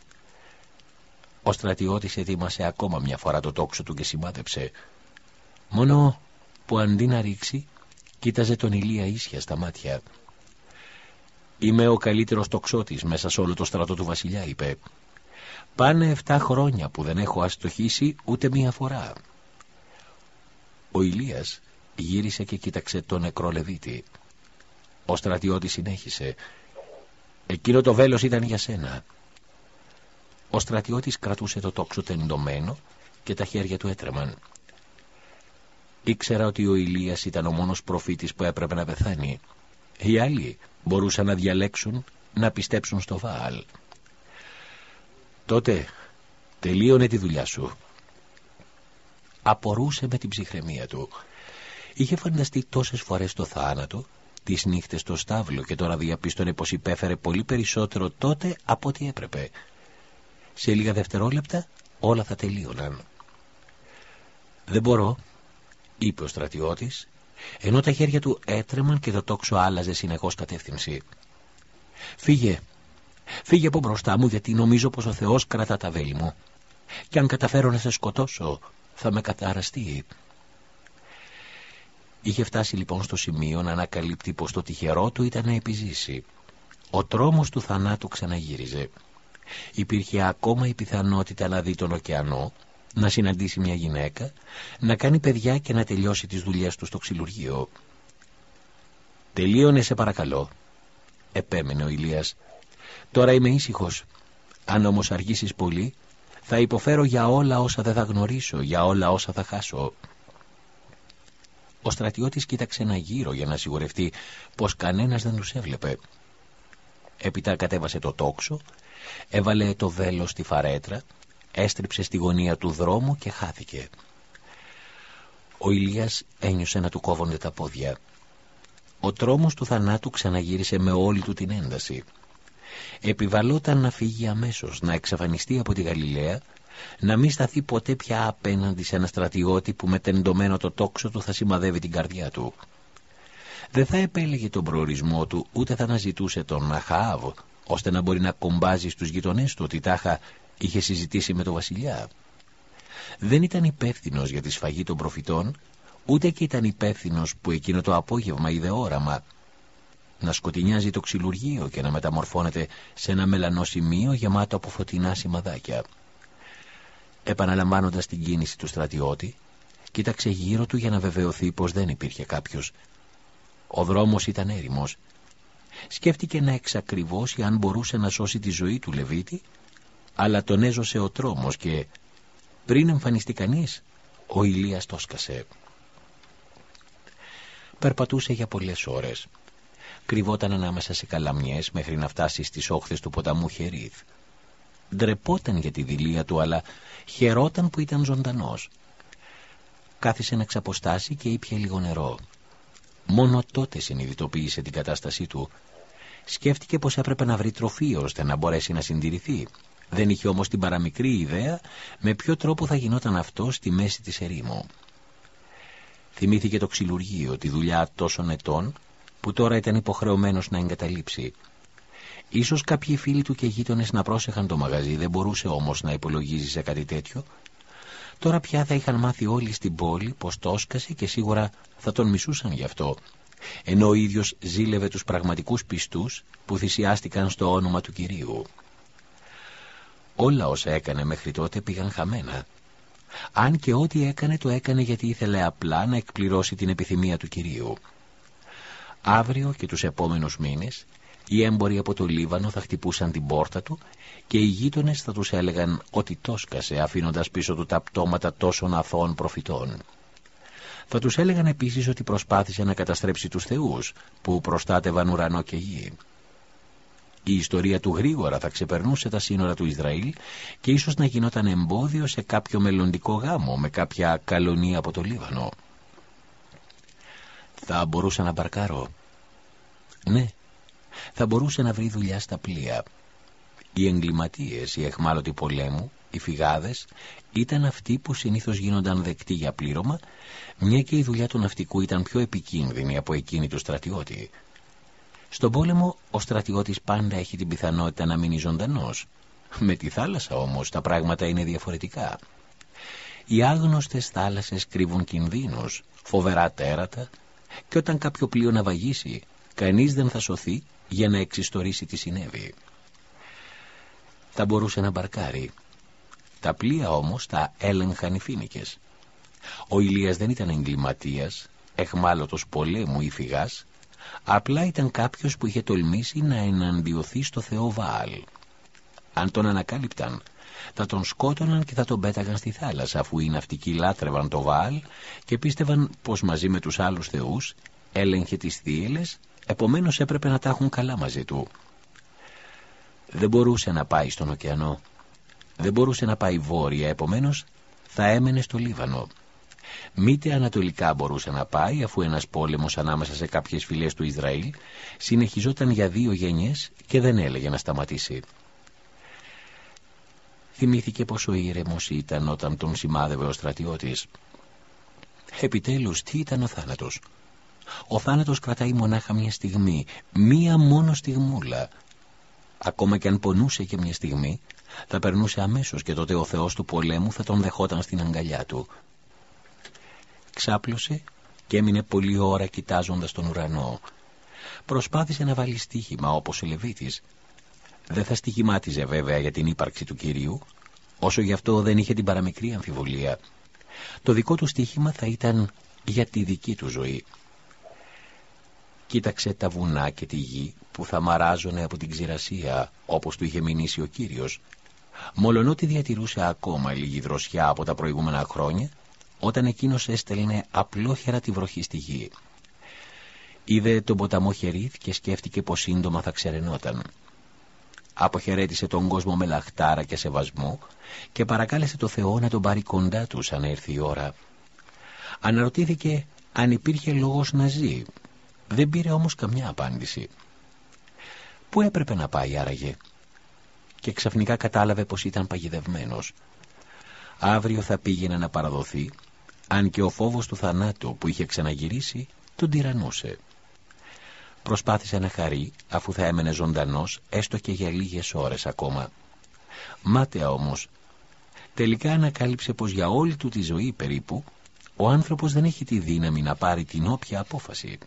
Ο στρατιώτης ετοίμασε ακόμα μια φορά το τόξο του και σημάδεψε. Μόνο που αντί να ρίξει, κοίταζε τον Ηλία ίσια στα μάτια. «Είμαι ο καλύτερος τοξότης μέσα σε όλο το στρατό του βασιλιά», είπε. «Πάνε 7 χρόνια που δεν έχω αστοχήσει ούτε μία φορά». Ο Ηλίας γύρισε και κοίταξε τον νεκρό Λεβίτη. Ο στρατιώτης συνέχισε. «Εκείνο το βέλος ήταν για σένα». Ο στρατιώτης κρατούσε το τόξο τεντωμένο και τα χέρια του έτρεμαν. Ήξερα ότι ο Ηλίας ήταν ο μόνος προφήτης που έπρεπε να πεθάνει. Οι άλλοι μπορούσαν να διαλέξουν να πιστέψουν στο Βαάλ. «Τότε τελείωνε τη δουλειά σου». Απορούσε με την ψυχραιμία του. Είχε φανταστεί τόσες φορές το θάνατο, τις νύχτες στο στάβλο, και τώρα διαπίστωνε πως υπέφερε πολύ περισσότερο τότε από ό,τι έπρεπε. Σε λίγα δευτερόλεπτα όλα θα τελείωναν. «Δεν μπορώ», είπε ο στρατιώτης, ενώ τα χέρια του έτρεμαν και το τόξο άλλαζε συνεχώς κατεύθυνση. Φύγε από μπροστά μου, γιατί νομίζω πως ο Θεός κρατά τα βέλη μου. Και αν καταφέρω να σε σκοτώσω, θα με καταραστεί». Είχε φτάσει λοιπόν στο σημείο να ανακαλύπτει πως το τυχερό του ήταν να επιζήσει. Ο τρόμος του θανάτου ξαναγύριζε. Υπήρχε ακόμα η πιθανότητα να δει τον ωκεανό, να συναντήσει μια γυναίκα, να κάνει παιδιά και να τελειώσει τις δουλειές του στο ξυλουργείο. «Τελείωνε, σε παρακαλώ», επέμενε ο Ηλίας. «Τώρα είμαι ήσυχος. Αν όμως αργήσεις πολύ, θα υποφέρω για όλα όσα δεν θα γνωρίσω, για όλα όσα θα χάσω». Ο στρατιώτης κοίταξε ένα γύρο για να σιγουρευτεί πως κανένας δεν τους έβλεπε. Έπειτα κατέβασε το τόξο, έβαλε το βέλος στη φαρέτρα, έστριψε στη γωνία του δρόμου και χάθηκε. Ο Ηλίας ένιωσε να του κόβονται τα πόδια. Ο τρόμος του θανάτου ξαναγύρισε με όλη του την ένταση. Επιβαλόταν να φύγει αμέσως, να εξαφανιστεί από τη Γαλιλαία, να μην σταθεί ποτέ πια απέναντι σε ένα στρατιώτη που με τεντωμένο το τόξο του θα σημαδεύει την καρδιά του. Δεν θα επέλεγε τον προορισμό του, ούτε θα αναζητούσε τον Αχαάβ, ώστε να μπορεί να κομπάζει στους γειτονές του ότι τάχα είχε συζητήσει με τον βασιλιά. Δεν ήταν υπεύθυνος για τη σφαγή των προφητών, ούτε και ήταν υπεύθυνος που εκείνο το απόγευμα είδε όραμα να σκοτεινιάζει το ξυλουργείο και να μεταμορφώνεται σε ένα μελανό σημείο γεμάτο από φωτεινά σημαδάκια. Επαναλαμβάνοντας την κίνηση του στρατιώτη, κοίταξε γύρω του για να βεβαιωθεί πως δεν υπήρχε κάποιος. Ο δρόμος ήταν έρημος. Σκέφτηκε να εξακριβώσει αν μπορούσε να σώσει τη ζωή του Λεβίτη, αλλά τον έζωσε ο τρόμος και πριν εμφανιστεί κανείς, ο Ηλίας το σκασε. Περπατούσε για πολλές ώρες. Κρυβόταν ανάμεσα σε καλαμιές μέχρι να φτάσει στις όχθες του ποταμού Χερίθ. Ντρεπόταν για τη δειλία του, αλλά χαιρόταν που ήταν ζωντανός. Κάθισε να ξαποστάσει και ήπια λίγο νερό. Μόνο τότε συνειδητοποίησε την κατάστασή του. Σκέφτηκε πως έπρεπε να βρει τροφή ώστε να μπορέσει να συντηρηθεί. Δεν είχε όμως την παραμικρή ιδέα με ποιο τρόπο θα γινόταν αυτό στη μέση της ερήμου. Θυμήθηκε το ξυλουργείο, τη δουλειά τόσων ετών που τώρα ήταν υποχρεωμένος να εγκαταλείψει. Ίσως κάποιοι φίλοι του και γείτονες να πρόσεχαν το μαγαζί, δεν μπορούσε όμως να υπολογίζει σε κάτι τέτοιο. Τώρα πια θα είχαν μάθει όλοι στην πόλη πως το έσκασε και σίγουρα θα τον μισούσαν γι' αυτό, ενώ ο ίδιος ζήλευε τους πραγματικούς πιστούς που θυσιάστηκαν στο όνομα του Κυρίου. Όλα όσα έκανε μέχρι τότε πήγαν χαμένα. Αν και ό,τι έκανε το έκανε γιατί ήθελε απλά να εκπληρώσει την επιθυμία του Κυρίου. Αύριο και τους επόμενους μήνες οι έμποροι από το Λίβανο θα χτυπούσαν την πόρτα του και οι γείτονες θα τους έλεγαν ότι το έσκασε αφήνοντας πίσω του τα πτώματα τόσων αθώων προφητών. Θα τους έλεγαν επίσης ότι προσπάθησε να καταστρέψει τους θεούς που προστάτευαν ουρανό και γη. Η ιστορία του γρήγορα θα ξεπερνούσε τα σύνορα του Ισραήλ και ίσως να γινόταν εμπόδιο σε κάποιο μελλοντικό γάμο με κάποια καλονία από το Λίβανο. Θα μπορούσε να μπαρκάρω. Ναι, θα μπορούσε να βρει δουλειά στα πλοία. Οι εγκληματίες, οι αιχμάλωτοι πολέμου, οι φυγάδες ήταν αυτοί που συνήθως γίνονταν δεκτοί για πλήρωμα, μια και η δουλειά του ναυτικού ήταν πιο επικίνδυνη από εκείνη του στρατιώτη. Στον πόλεμο ο στρατιώτης πάντα έχει την πιθανότητα να μείνει ζωντανός. Με τη θάλασσα όμως τα πράγματα είναι διαφορετικά. Οι άγνωστες θάλασσες κρύβουν κινδύνους, φοβερά τέρατα, και όταν κάποιο πλοίο ναυαγίσει, κανείς δεν θα σωθεί για να εξιστορήσει τι συνέβη. Θα μπορούσε να μπαρκάρει. Τα πλοία όμως τα έλεγχαν οι φοίνικες. Ο Ηλίας δεν ήταν εγκληματίας, αιχμάλωτος πολέμου ή φυγάς, απλά ήταν κάποιος που είχε τολμήσει να εναντιωθεί στο θεό Βαάλ. Αν τον ανακάλυπταν, θα τον σκότωναν και θα τον πέταγαν στη θάλασσα, αφού οι ναυτικοί λάτρευαν το Βαάλ και πίστευαν πως μαζί με τους άλλους θεούς έλεγχε τις θύελες, επομένως έπρεπε να τα έχουν καλά μαζί του. Δεν μπορούσε να πάει στον ωκεανό. Δεν μπορούσε να πάει βόρεια, επομένως θα έμενε στο Λίβανο. Μήτε ανατολικά μπορούσε να πάει, αφού ένας πόλεμος ανάμεσα σε κάποιες φυλές του Ισραήλ συνεχιζόταν για 2 γενιές και δεν έλεγε να σταματήσει. Θυμήθηκε πόσο ήρεμος ήταν όταν τον σημάδευε ο στρατιώτης. Επιτέλους, τι ήταν ο θάνατος? Ο θάνατος κρατάει μονάχα μια στιγμή, μία μόνο στιγμούλα. Ακόμα και αν πονούσε και μια στιγμή, θα περνούσε αμέσως και τότε ο θεός του πολέμου θα τον δεχόταν στην αγκαλιά του. Ξάπλωσε και έμεινε πολλή ώρα κοιτάζοντας τον ουρανό. Προσπάθησε να βάλει στοίχημα όπως ο Λεβίτης. Δεν θα στοιχημάτιζε βέβαια για την ύπαρξη του Κυρίου, όσο γι' αυτό δεν είχε την παραμικρή αμφιβολία. Το δικό του στοίχημα θα ήταν για τη δική του ζωή. Κοίταξε τα βουνά και τη γη που θα μαράζωνε από την ξηρασία, όπως του είχε μηνύσει ο Κύριος, μολονότι διατηρούσε ακόμα λίγη δροσιά από τα προηγούμενα χρόνια, όταν εκείνος έστελνε απλόχερα τη βροχή στη γη. Είδε τον ποταμό Χερίθ και σκέφτηκε πως σύντομα θα ξεραινόταν. Αποχαιρέτησε τον κόσμο με λαχτάρα και σεβασμό και παρακάλεσε το Θεό να τον πάρει κοντά του σαν έρθει η ώρα. Αναρωτήθηκε αν υπήρχε λόγος να ζει. Δεν πήρε όμως καμιά απάντηση. Πού έπρεπε να πάει άραγε? Και ξαφνικά κατάλαβε πως ήταν παγιδευμένος. Αύριο θα πήγαινε να παραδοθεί, αν και ο φόβος του θανάτου που είχε ξαναγυρίσει τον τυραννούσε. Προσπάθησε να χαρεί αφού θα έμενε ζωντανός έστω και για λίγες ώρες ακόμα. Μάταια όμως, τελικά ανακάλυψε πως για όλη του τη ζωή περίπου ο άνθρωπος δεν έχει τη δύναμη να πάρει την όποια απόφαση.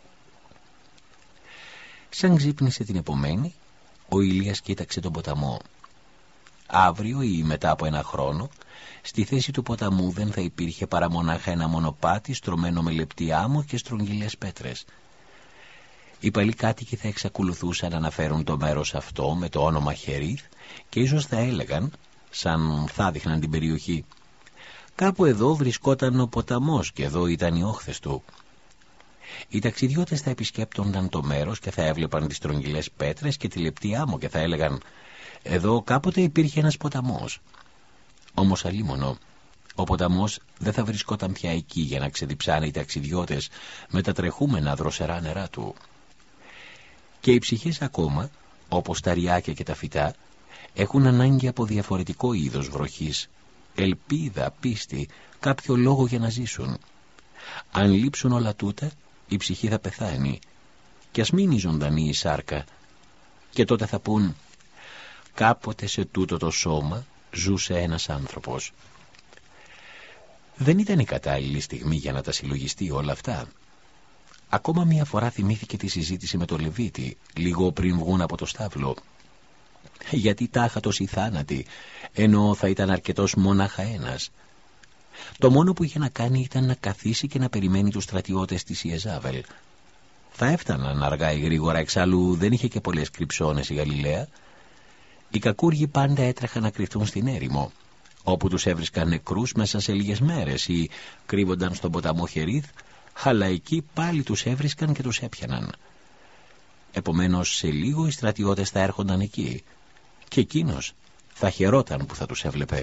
Σαν ξύπνησε την επομένη, ο Ηλίας κοίταξε τον ποταμό. Αύριο ή μετά από ένα χρόνο, στη θέση του ποταμού δεν θα υπήρχε παρά μονάχα ένα μονοπάτι στρωμένο με λεπτή άμμο και στρογγυλές πέτρες. Οι παλιοί κάτοικοι θα εξακολουθούσαν να αναφέρουν το μέρος αυτό με το όνομα Χερίθ και ίσως θα έλεγαν, σαν θα δείχναν την περιοχή, κάπου εδώ βρισκόταν ο ποταμός και εδώ ήταν οι όχθες του. Οι ταξιδιώτες θα επισκέπτονταν το μέρος και θα έβλεπαν τις στρογγυλές πέτρες και τη λεπτή άμμο και θα έλεγαν «Εδώ κάποτε υπήρχε ένας ποταμός». Όμως αλίμονο, ο ποταμός δεν θα βρισκόταν πια εκεί για να ξεδιψάνε οι ταξιδιώτες με τα τρεχούμενα δροσερά νερά του. Και οι ψυχές ακόμα, όπως τα ριάκια και τα φυτά, έχουν ανάγκη από διαφορετικό είδος βροχής, ελπίδα, πίστη, κάποιο λόγο για να ζήσουν. Αν λείψουν όλα τούτα, η ψυχή θα πεθάνει και ας μείνει ζωντανή η σάρκα, και τότε θα πούν «Κάποτε σε τούτο το σώμα ζούσε ένας άνθρωπος». Δεν ήταν η κατάλληλη στιγμή για να τα συλλογιστεί όλα αυτά. Ακόμα μια φορά θυμήθηκε τη συζήτηση με τον Λεβίτη, λίγο πριν βγουν από το στάβλο. Γιατί τάχατος οι θάνατοι, ενώ θα ήταν αρκετός μόναχα ένας. Το μόνο που είχε να κάνει ήταν να καθίσει και να περιμένει τους στρατιώτες της Ιεζάβελ. Θα έφταναν αργά ή γρήγορα, εξάλλου δεν είχε και πολλές κρυψώνες η Γαλιλαία. Οι κακούργοι πάντα έτρεχαν να κρυφτούν στην έρημο, όπου τους έβρισκαν νεκρούς μέσα σε λίγες μέρες ή κρύβονταν στον ποταμό Χερίθ, αλλά εκεί πάλι τους έβρισκαν και τους έπιαναν. Επομένως σε λίγο οι στρατιώτες θα έρχονταν εκεί και εκείνος θα χαιρόταν που θα τους έβλεπε.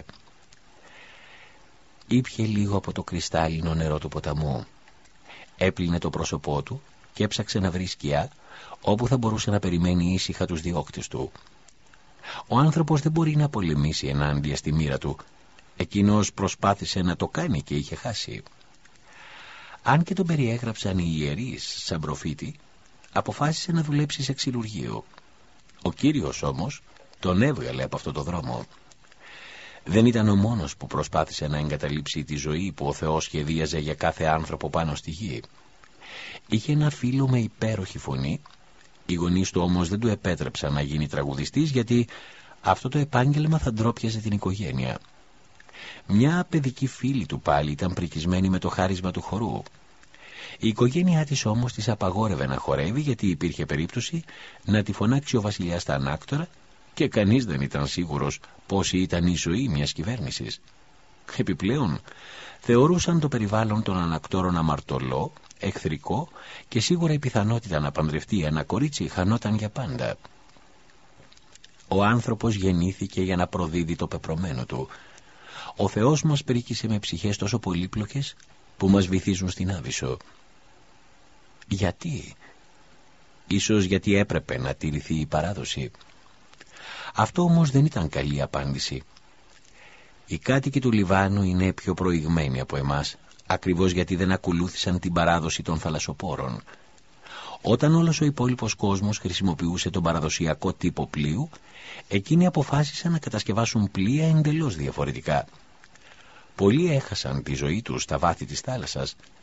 Ήπιε λίγο από το κρυστάλλινο νερό του ποταμού. Έπλυνε το πρόσωπό του και έψαξε να βρει σκιά όπου θα μπορούσε να περιμένει ήσυχα τους διώκτες του. Ο άνθρωπος δεν μπορεί να πολεμήσει ενάντια στη μοίρα του. Εκείνος προσπάθησε να το κάνει και είχε χάσει. Αν και τον περιέγραψαν οι ιερείς σαν προφήτη, αποφάσισε να δουλέψει σε ξυλουργείο. Ο Κύριος όμως τον έβγαλε από αυτό το δρόμο. Δεν ήταν ο μόνος που προσπάθησε να εγκαταλείψει τη ζωή που ο Θεός σχεδίαζε για κάθε άνθρωπο πάνω στη γη. Είχε ένα φίλο με υπέροχη φωνή. Οι γονείς του όμως δεν του επέτρεψαν να γίνει τραγουδιστής, γιατί αυτό το επάγγελμα θα ντρόπιαζε την οικογένεια. Μια παιδική φίλη του πάλι ήταν πρικισμένη με το χάρισμα του χορού. Η οικογένειά της όμως της απαγόρευε να χορεύει, γιατί υπήρχε περίπτωση να τη φωνάξει ο βασιλιάς στα ανάκτορα και κανείς δεν ήταν σίγουρος πόση ήταν η ζωή μιας κυβέρνησης. Επιπλέον, θεωρούσαν το περιβάλλον των ανακτόρων αμαρτωλό, εχθρικό και σίγουρα η πιθανότητα να παντρευτεί ένα κορίτσι χανόταν για πάντα. Ο άνθρωπος γεννήθηκε για να προδίδει το πεπρωμένο του. Ο Θεός μας περίκυσε με ψυχές τόσο πολύπλοκες που μας βυθίζουν στην άβυσσο. Γιατί? Ίσως γιατί έπρεπε να τηρηθεί η παράδοση. Αυτό όμως δεν ήταν καλή απάντηση. Οι κάτοικοι του Λιβάνου είναι πιο προηγμένοι από εμάς, ακριβώς γιατί δεν ακολούθησαν την παράδοση των θαλασσοπόρων. Όταν όλος ο υπόλοιπος κόσμος χρησιμοποιούσε τον παραδοσιακό τύπο πλοίου, εκείνοι αποφάσισαν να κατασκευάσουν πλοία εντελώς διαφορετικά. Πολλοί έχασαν τη ζωή τους στα βάθη της θάλασσας.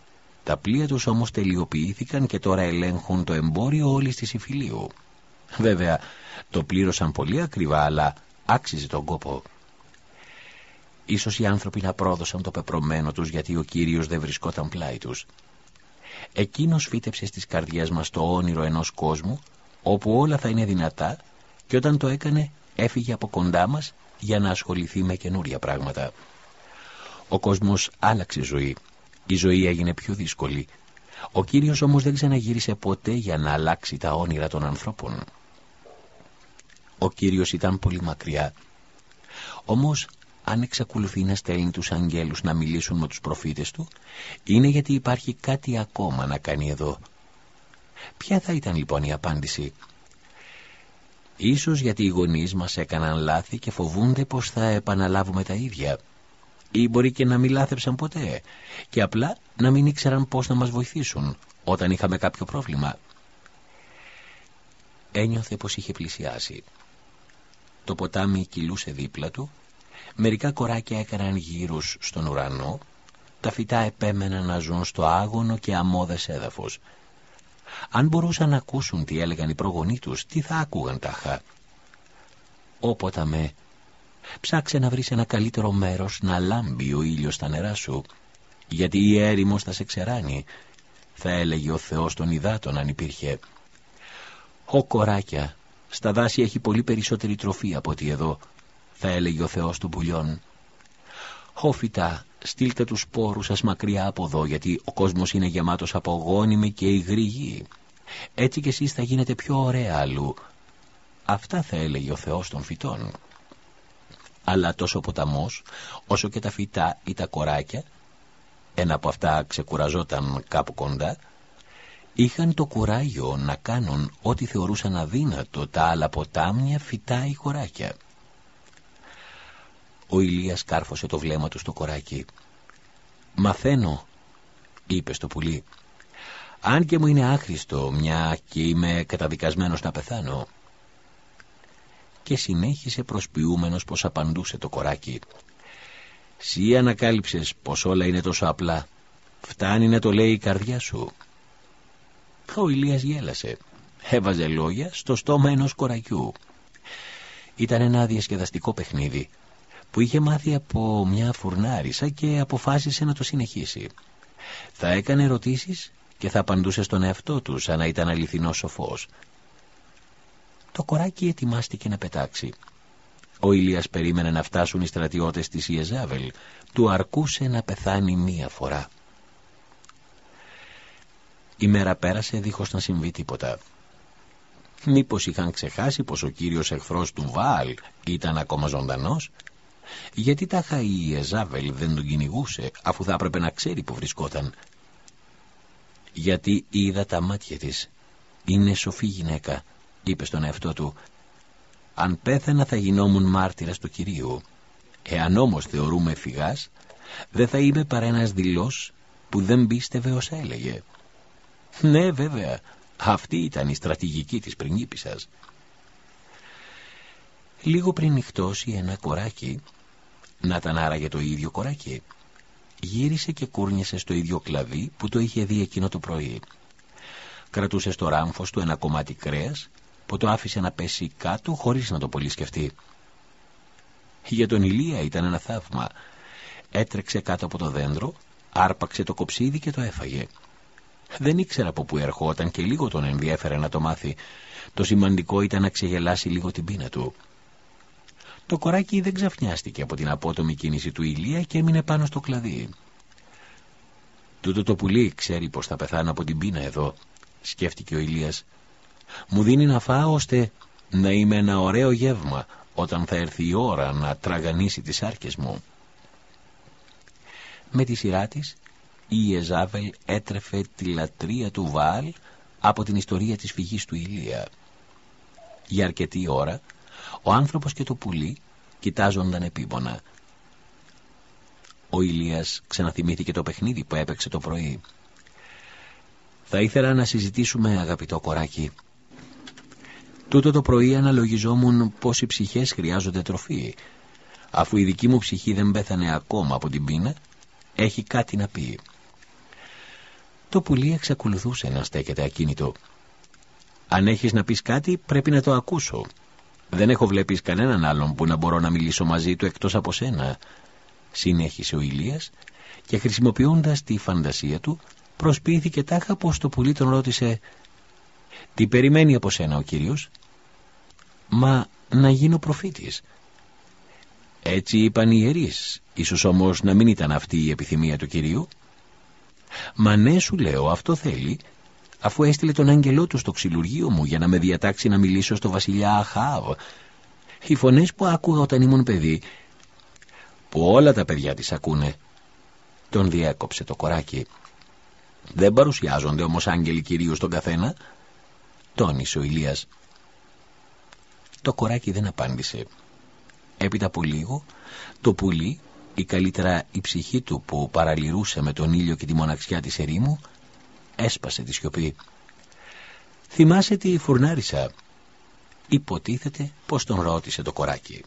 Τα πλοία τους όμως τελειοποιήθηκαν και τώρα ελέγχουν το εμπόριο όλης της Ιφιλίου. Βέβαια, το πλήρωσαν πολύ ακριβά, αλλά άξιζε τον κόπο. Ίσως οι άνθρωποι να πρόδωσαν το πεπρωμένο τους γιατί ο Κύριος δεν βρισκόταν πλάι τους. Εκείνος φύτεψε στις καρδιές μας το όνειρο ενός κόσμου όπου όλα θα είναι δυνατά, και όταν το έκανε έφυγε από κοντά μας για να ασχοληθεί με καινούρια πράγματα. Ο κόσμος άλλαξε ζωή. Η ζωή έγινε πιο δύσκολη. Ο Κύριος όμως δεν ξαναγύρισε ποτέ για να αλλάξει τα όνειρα των ανθρώπων. Ο Κύριος ήταν πολύ μακριά. Όμως αν εξακολουθεί να στέλνει τους αγγέλους να μιλήσουν με τους προφήτες του, είναι γιατί υπάρχει κάτι ακόμα να κάνει εδώ. Ποια θα ήταν λοιπόν η απάντηση? Ίσως γιατί οι γονείς μας έκαναν λάθη και φοβούνται πως θα επαναλάβουμε τα ίδια. Ή μπορεί και να μην λάθεψαν ποτέ και απλά να μην ήξεραν πώς να μας βοηθήσουν όταν είχαμε κάποιο πρόβλημα. Ένιωθε πως είχε πλησιάσει. Το ποτάμι κυλούσε δίπλα του, μερικά κοράκια έκαναν γύρους στον ουρανό, τα φυτά επέμεναν να ζουν στο άγωνο και αμμώδες έδαφος. Αν μπορούσαν να ακούσουν τι έλεγαν οι προγονείς τους, τι θα άκουγαν τάχα? Ω ποταμέ, ψάξε να βρεις ένα καλύτερο μέρος να λάμπει ο ήλιος στα νερά σου, γιατί η έρημος θα σε ξεράνει, θα έλεγε ο Θεός των υδάτων αν υπήρχε. Ω κοράκια, στα δάση έχει πολύ περισσότερη τροφή από ότι εδώ, θα έλεγε ο Θεός των πουλιών. Ω φυτά, στείλτε τους σπόρους σας μακριά από εδώ, γιατί ο κόσμος είναι γεμάτος από γόνιμη και υγρή γη. Έτσι κι εσείς θα γίνετε πιο ωραία αλλού. Αυτά θα έλεγε ο Θεός των φυτών. Αλλά τόσο ο ποταμός, όσο και τα φυτά ή τα κοράκια, ένα από αυτά ξεκουραζόταν κάπου κοντά, είχαν το κουράγιο να κάνουν ό,τι θεωρούσαν αδύνατο τα άλλα ποτάμια, φυτά ή κοράκια. Ο Ηλίας κάρφωσε το βλέμμα του στο κοράκι. «Μαθαίνω», είπε στο πουλί, «αν και μου είναι άχρηστο, μια και είμαι καταδικασμένος να πεθάνω». Και συνέχισε προσποιούμενος πως απαντούσε το κοράκι. «Συ ανακάλυψες πως όλα είναι τόσο απλά. Φτάνει να το λέει η καρδιά σου». Ο Ηλίας γέλασε. Έβαζε λόγια στο στόμα ενός κορακιού. Ήταν ένα διασκεδαστικό παιχνίδι που είχε μάθει από μια φουρνάρισα και αποφάσισε να το συνεχίσει. Θα έκανε ερωτήσεις και θα απαντούσε στον εαυτό του σαν να ήταν αληθινός σοφός. Το κοράκι ετοιμάστηκε να πετάξει. Ο Ηλίας περίμενε να φτάσουν οι στρατιώτες της Ιεζάβελ. Του αρκούσε να πεθάνει μία φορά. Η μέρα πέρασε δίχως να συμβεί τίποτα. Μήπως είχαν ξεχάσει πως ο κύριος εχθρός του Βαάλ ήταν ακόμα ζωντανός? Γιατί τάχα η Ιεζάβελ δεν τον κυνηγούσε, αφού θα έπρεπε να ξέρει που βρισκόταν? Γιατί είδα τα μάτια της. Είναι σοφή γυναίκα, είπε στον εαυτό του. Αν πέθαινα θα γινόμουν μάρτυρας του Κυρίου. Εάν όμως θεωρούμε φυγάς, δεν θα είμαι παρά ένας δειλός που δεν πίστευε όσα έλεγε. Ναι, βέβαια, αυτή ήταν η στρατηγική της πριγκίπισσας. Λίγο πριν νυχτώσει ένα κοράκι, να ήταν άραγε το ίδιο κοράκι, γύρισε και κούρνιασε στο ίδιο κλαδί που το είχε δει εκείνο το πρωί. Κρατούσε στο ράμφος του ένα κομμάτι κρέας που το άφησε να πέσει κάτω χωρίς να το πολύ σκεφτεί. Για τον Ηλία ήταν ένα θαύμα. Έτρεξε κάτω από το δέντρο, άρπαξε το κοψίδι και το έφαγε. Δεν ήξερα από πού ερχόταν και λίγο τον ενδιέφερε να το μάθει. Το σημαντικό ήταν να ξεγελάσει λίγο την πείνα του. Το κοράκι δεν ξαφνιάστηκε από την απότομη κίνηση του Ηλία και έμεινε πάνω στο κλαδί. «Τούτο το πουλί ξέρει πως θα πεθάνω από την πείνα εδώ», σκέφτηκε ο Ηλίας. «Μου δίνει να φάω ώστε να είμαι ένα ωραίο γεύμα όταν θα έρθει η ώρα να τραγανίσει τις άρκες μου». Με τη σειρά της, η Ιεζάβελ έτρεφε τη λατρεία του Βαάλ από την ιστορία της φυγής του Ηλία. Για αρκετή ώρα, ο άνθρωπος και το πουλί κοιτάζονταν επίμονα. Ο Ηλίας ξαναθυμήθηκε το παιχνίδι που έπαιξε το πρωί. «Θα ήθελα να συζητήσουμε, αγαπητό κοράκι. Τούτο το πρωί αναλογιζόμουν πως οι ψυχές χρειάζονται τροφή. Αφού η δική μου ψυχή δεν πέθανε ακόμα από την πείνα, έχει κάτι να πει. Το πουλί εξακολουθούσε να στέκεται ακίνητο. «Αν έχεις να πεις κάτι, πρέπει να το ακούσω. Δεν έχω βλέπεις κανέναν άλλον που να μπορώ να μιλήσω μαζί του εκτός από σένα», συνέχισε ο Ηλίας, και χρησιμοποιώντας τη φαντασία του προσποιήθηκε τάχα πως το πουλί τον ρώτησε «Τι περιμένει από σένα ο Κύριος?» «Μα να γίνω προφήτης». «Έτσι είπαν οι ιερείς, ίσως όμως να μην ήταν αυτή η επιθυμία του Κυρίου?» «Μα ναι, σου λέω, αυτό θέλει, αφού έστειλε τον άγγελό του στο ξυλουργείο μου για να με διατάξει να μιλήσω στο βασιλιά Αχάβ. Οι φωνές που άκουγα όταν ήμουν παιδί, που όλα τα παιδιά της ακούνε», τον διέκοψε το κοράκι. «Δεν παρουσιάζονται όμως άγγελοι Κυρίου στον καθένα?» τόνισε ο Ηλίας. Το κοράκι δεν απάντησε. Έπειτα από λίγο, το πουλί, ή καλύτερα η ψυχή του που παραλυρούσε με τον ήλιο και τη μοναξιά της ερήμου, έσπασε τη σιωπή. «Θυμάσαι τη φουρνάρισα?» υποτίθεται πως τον ρώτησε το κοράκι.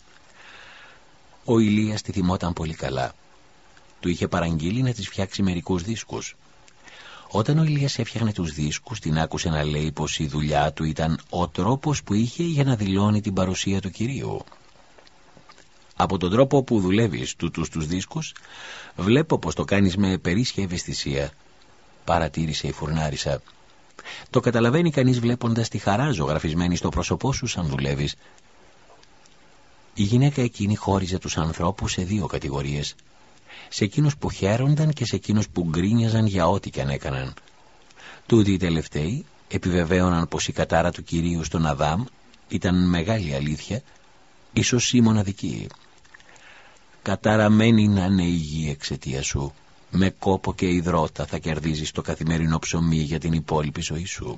Ο Ηλίας τη θυμόταν πολύ καλά. Του είχε παραγγείλει να της φτιάξει μερικούς δίσκους. Όταν ο Ηλίας έφτιαχνε τους δίσκους, την άκουσε να λέει πως η δουλειά του ήταν ο τρόπος που είχε για να δηλώνει την παρουσία του Κυρίου. «Από τον τρόπο που δουλεύεις τούτους τους δίσκους, βλέπω πως το κάνεις με περίσσια ευαισθησία», παρατήρησε η φουρνάρισα. «Το καταλαβαίνει κανείς βλέποντας τη χαρά ζωγραφισμένη στο πρόσωπό σου σαν δουλεύεις». Η γυναίκα εκείνη χώριζε τους ανθρώπους σε δύο κατηγορίες. Σε εκείνους που χαίρονταν και σε εκείνους που γκρίνιαζαν για ό,τι κι αν έκαναν. Τούτοι οι τελευταίοι επιβεβαίωναν πως η κατάρα του Κυρίου στον Αδάμ ήταν μεγάλη αλήθεια, ίσως η μοναδική. «Καταραμένη να είναι η γη εξαιτία σου. Με κόπο και υδρότα θα κερδίζεις το καθημερινό ψωμί για την υπόλοιπη ζωή σου».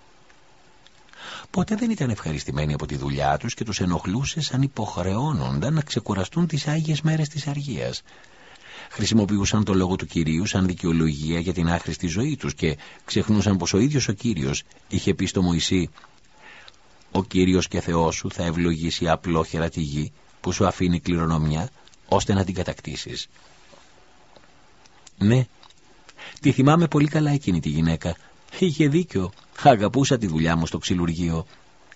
Ποτέ δεν ήταν ευχαριστημένοι από τη δουλειά τους και τους ενοχλούσε σαν υποχρεώνονταν να ξεκουραστούν τις άγιες μέρες της αργίας. Χρησιμοποιούσαν το λόγο του Κυρίου σαν δικαιολογία για την άχρηστη ζωή τους και ξεχνούσαν πως ο ίδιος ο Κύριος είχε πει στο Μωυσή «Ο Κύριος και Θεός σου θα ευλογήσει απλόχερα τη γη που σου αφήνει κληρονομιά, ώστε να την κατακτήσεις». Ναι, τη θυμάμαι πολύ καλά εκείνη τη γυναίκα. Είχε δίκιο, αγαπούσα τη δουλειά μου στο ξυλουργείο.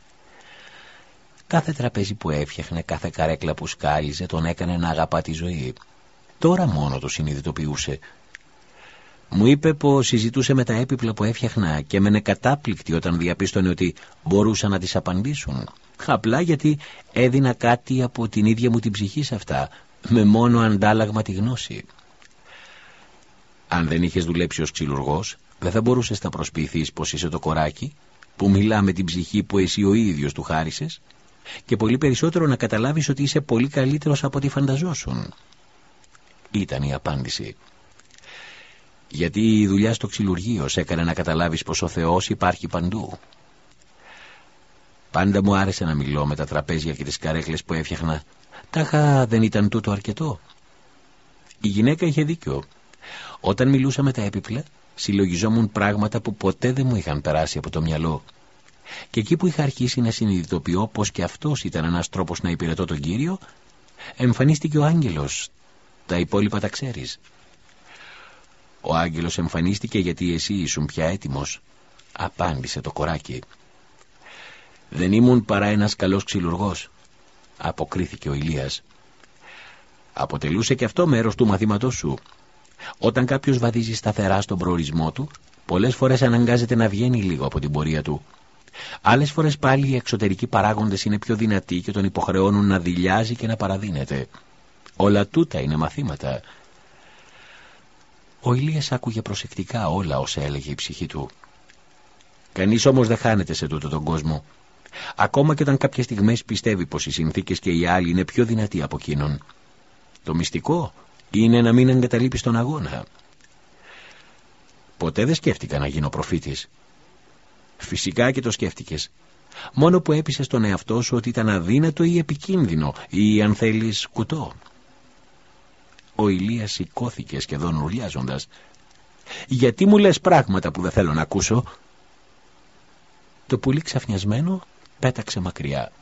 Κάθε τραπέζι που έφτιαχνε, κάθε καρέκλα που σκάλιζε τον έκανε να αγαπά τη ζωή. Τώρα μόνο το συνειδητοποιούσε. Μου είπε πως συζητούσε με τα έπιπλα που έφτιαχνα και έμενε κατάπληκτη όταν διαπίστωνε ότι μπορούσαν να τις απαντήσουν. Απλά γιατί έδινα κάτι από την ίδια μου την ψυχή σε αυτά, με μόνο αντάλλαγμα τη γνώση. Αν δεν είχες δουλέψει ως ξυλουργός, δεν θα μπορούσες να προσποιηθείς πως είσαι το κοράκι που μιλά με την ψυχή που εσύ ο ίδιος του χάρισες, και πολύ περισσότερο να καταλάβεις ότι είσαι πολύ καλύτερος από ό,τι φανταζόσουν. Ήταν η απάντηση. Γιατί η δουλειά στο ξυλουργείο σε έκανε να καταλάβεις πως ο Θεός υπάρχει παντού. Πάντα μου άρεσε να μιλώ με τα τραπέζια και τις καρέκλες που έφτιαχνα. Τάχα δεν ήταν τούτο αρκετό. Η γυναίκα είχε δίκιο. Όταν μιλούσα με τα έπιπλα, συλλογιζόμουν πράγματα που ποτέ δεν μου είχαν περάσει από το μυαλό. Και εκεί που είχα αρχίσει να συνειδητοποιώ πως και αυτός ήταν ένας τρόπος να υπηρετώ τον Κύριο, εμφανίστηκε ο άγγελος. Τα υπόλοιπα τα ξέρεις. Ο άγγελος εμφανίστηκε γιατί εσύ ήσουν πια έτοιμος, απάντησε το κοράκι. Δεν ήμουν παρά ένας καλός ξυλουργός, αποκρίθηκε ο Ηλίας. Αποτελούσε και αυτό μέρος του μαθήματός σου. Όταν κάποιος βαδίζει σταθερά στον προορισμό του, πολλές φορές αναγκάζεται να βγαίνει λίγο από την πορεία του. Άλλες φορές πάλι οι εξωτερικοί παράγοντες είναι πιο δυνατοί και τον υποχρεώνουν να δειλιάζει και να παραδίνεται. Όλα τούτα είναι μαθήματα. Ο Ηλίας άκουγε προσεκτικά όλα όσα έλεγε η ψυχή του. Κανείς όμως δεν χάνεται σε τούτο τον κόσμο. Ακόμα και όταν κάποιες στιγμές πιστεύει πως οι συνθήκες και οι άλλοι είναι πιο δυνατοί από εκείνον. Το μυστικό είναι να μην εγκαταλείπεις τον αγώνα. Ποτέ δεν σκέφτηκα να γίνω προφήτης. Φυσικά και το σκέφτηκες. Μόνο που έπεισες τον εαυτό σου ότι ήταν αδύνατο ή επικίνδυνο ή, αν θέλεις, κουτό. Ο Ηλίας σηκώθηκε σχεδόν ουρλιάζοντας. Γιατί μου λες πράγματα που δεν θέλω να ακούσω? Το πουλί ξαφνιασμένο πέταξε μακριά.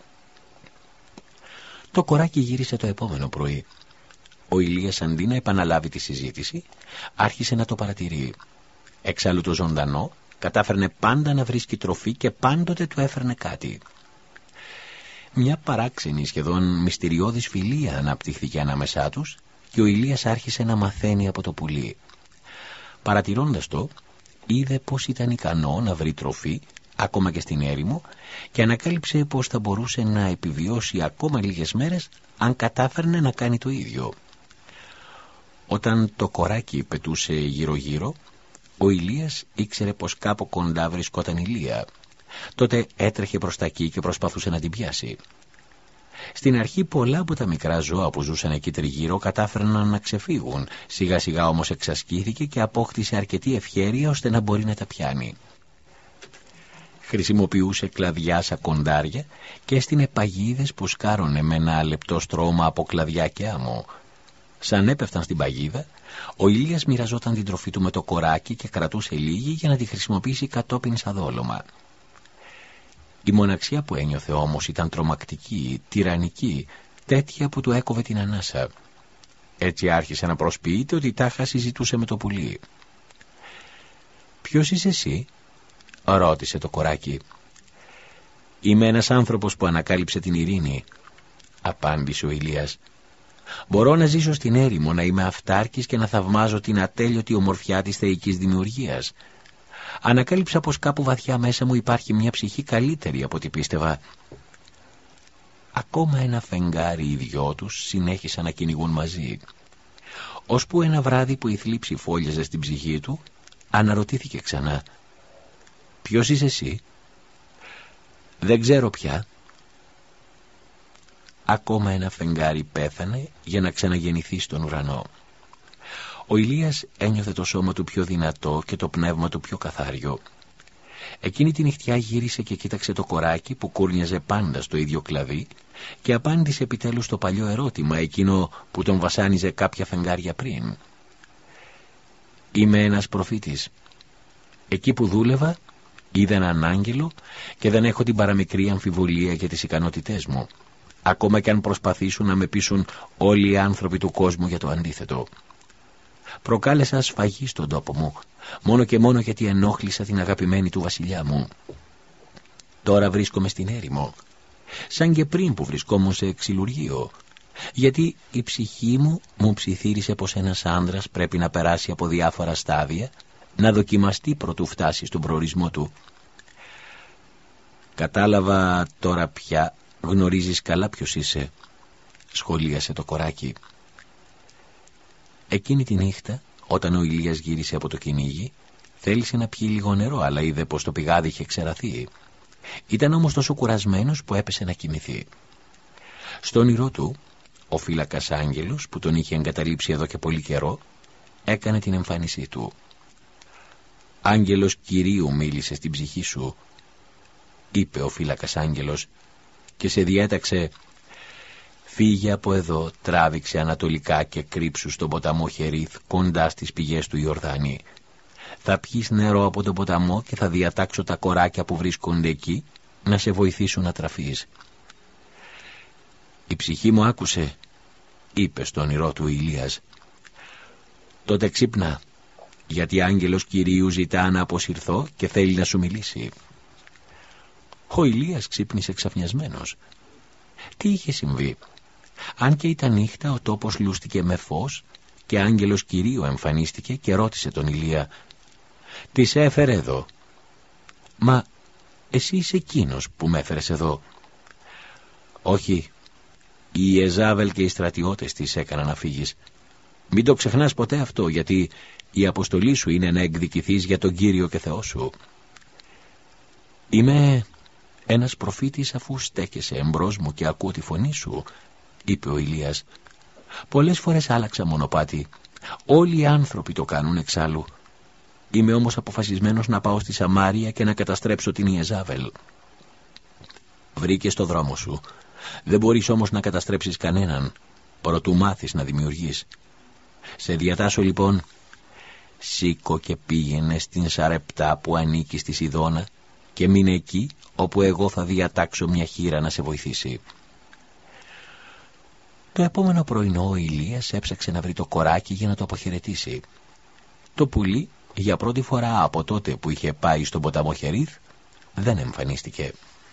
Το κοράκι γύρισε το επόμενο πρωί. Ο Ηλίας, αντί να επαναλάβει τη συζήτηση, άρχισε να το παρατηρεί. Εξάλλου το ζωντανό κατάφερνε πάντα να βρίσκει τροφή και πάντοτε του έφερνε κάτι. Μια παράξενη, σχεδόν μυστηριώδης φιλία αναπτύχθηκε ανάμεσά τους και ο Ηλίας άρχισε να μαθαίνει από το πουλί. Παρατηρώντας το, είδε πως ήταν ικανό να βρει τροφή ακόμα και στην έρημο και ανακάλυψε πως θα μπορούσε να επιβιώσει ακόμα λίγες μέρες αν κατάφερνε να κάνει το ίδιο. Όταν το κοράκι πετούσε γύρω-γύρω, ο Ηλίας ήξερε πως κάπου κοντά βρισκόταν η Λία. Τότε έτρεχε προς τα εκεί και προσπαθούσε να την πιάσει. Στην αρχή πολλά από τα μικρά ζώα που ζούσαν εκεί τριγύρω κατάφερναν να ξεφύγουν. Σιγά σιγά όμως εξασκήθηκε και απόκτησε αρκετή ευχέρεια ώστε να μπορεί να τα πιάνει. Χρησιμοποιούσε κλαδιά σαν κοντάρια και έστεινε παγίδες που σκάρωνε με ένα λεπτό στρώμα από κλαδιά και άμμο. Σαν έπεφταν στην παγίδα, ο Ηλίας μοιραζόταν την τροφή του με το κοράκι και κρατούσε λίγη για να τη χρησιμοποιήσει κατόπιν σαν δόλωμα. Η μοναξιά που ένιωθε όμως ήταν τρομακτική, τυραννική, τέτοια που του έκοβε την ανάσα. Έτσι άρχισε να προσποιείται ότι τάχα συζητούσε με το πουλί. «Ποιος είσαι εσύ?» ρώτησε το κοράκι. «Είμαι ένας άνθρωπος που ανακάλυψε την ειρήνη», απάντησε ο Ηλίας. «Μπορώ να ζήσω στην έρημο, να είμαι αυτάρκης και να θαυμάζω την ατέλειωτη ομορφιά της θεϊκής δημιουργίας. Ανακάλυψα πως κάπου βαθιά μέσα μου υπάρχει μια ψυχή καλύτερη από ό,τι πίστευα». Ακόμα ένα φεγγάρι οι δυο τους συνέχισαν να κυνηγούν μαζί. Ώσπου ένα βράδυ που η θλίψη φόλιαζε στην ψυχή του, αναρωτήθηκε ξανά. «Ποιος είσαι εσύ?» «Δεν ξέρω πια». Ακόμα ένα φεγγάρι πέθανε για να ξαναγεννηθεί στον ουρανό. Ο Ηλίας ένιωθε το σώμα του πιο δυνατό και το πνεύμα του πιο καθάριο. Εκείνη τη νυχτιά γύρισε και κοίταξε το κοράκι που κούρνιαζε πάντα στο ίδιο κλαδί και απάντησε επιτέλους το παλιό ερώτημα, εκείνο που τον βασάνιζε κάποια φεγγάρια πριν. «Είμαι ένας προφήτης. Εκεί που δούλευα είδα έναν άγγελο και δεν έχω την παραμικρή αμφιβολία για τις ικανότητές μου, ακόμα και αν προσπαθήσουν να με πείσουν όλοι οι άνθρωποι του κόσμου για το αντίθετο. Προκάλεσα σφαγή στον τόπο μου, μόνο και μόνο γιατί ενόχλησα την αγαπημένη του βασιλιά μου. Τώρα βρίσκομαι στην έρημο, σαν και πριν που βρισκόμουν σε ξυλουργείο, γιατί η ψυχή μου ψιθύρισε πως ένας άντρας πρέπει να περάσει από διάφορα στάδια, να δοκιμαστεί προτού φτάσει στον προορισμό του. Κατάλαβα τώρα πια, γνωρίζεις καλά ποιος είσαι», σχολίασε το κοράκι. Εκείνη τη νύχτα, όταν ο Ηλίας γύρισε από το κυνήγι, θέλησε να πιει λίγο νερό, αλλά είδε πως το πηγάδι είχε ξεραθεί. Ήταν όμως τόσο κουρασμένος που έπεσε να κοιμηθεί. Στο όνειρό του, ο φύλακας άγγελος, που τον είχε εγκαταλείψει εδώ και πολύ καιρό, έκανε την εμφάνισή του. «Άγγελος Κυρίου μίλησε στην ψυχή σου», είπε ο φύλακας άγγελος, και σε διέταξε: «Φύγε από εδώ, τράβηξε ανατολικά και κρύψου στον ποταμό Χερίθ, κοντά στις πηγές του Ιορδάνη. Θα πιεις νερό από τον ποταμό και θα διατάξω τα κοράκια που βρίσκονται εκεί να σε βοηθήσουν να τραφείς». «Η ψυχή μου άκουσε», είπε στο όνειρό του Ηλίας. «Τότε ξύπνα, γιατί άγγελος Κυρίου ζητά να αποσυρθώ και θέλει να σου μιλήσει». Ο Ηλίας ξύπνησε ξαφνιασμένος. Τι είχε συμβεί? Αν και ήταν νύχτα, ο τόπος λούστηκε με φως και άγγελος Κυρίου εμφανίστηκε και ρώτησε τον Ηλία: «Τι σε έφερε εδώ?» «Μα εσύ είσαι εκείνος που με έφερες εδώ». «Όχι, η Ιεζάβελ και οι στρατιώτες της έκαναν να φύγεις. Μην το ξεχνάς ποτέ αυτό, γιατί η αποστολή σου είναι να εκδικηθείς για τον Κύριο και Θεό σου». «Είμαι ένας προφήτης αφού στέκεσαι εμπρός μου και ακούω τη φωνή σου», είπε ο Ηλίας. «Πολλές φορές άλλαξα μονοπάτι. Όλοι οι άνθρωποι το κάνουν εξάλλου. Είμαι όμως αποφασισμένος να πάω στη Σαμάρια και να καταστρέψω την Ιεζάβελ». «Βρήκες το δρόμο σου. Δεν μπορείς όμως να καταστρέψεις κανέναν, προτού μάθεις να δημιουργείς. Σε διατάσσω λοιπόν, σήκω και πήγαινε στην Σαρεπτά που ανήκει στη Σιδώνα και μείνε εκεί όπου εγώ θα διατάξω μια χήρα να σε βοηθήσει». Το επόμενο πρωινό ο Ηλίας έψαξε να βρει το κοράκι για να το αποχαιρετήσει. Το πουλί για πρώτη φορά από τότε που είχε πάει στον ποταμό Χερίθ, δεν εμφανίστηκε.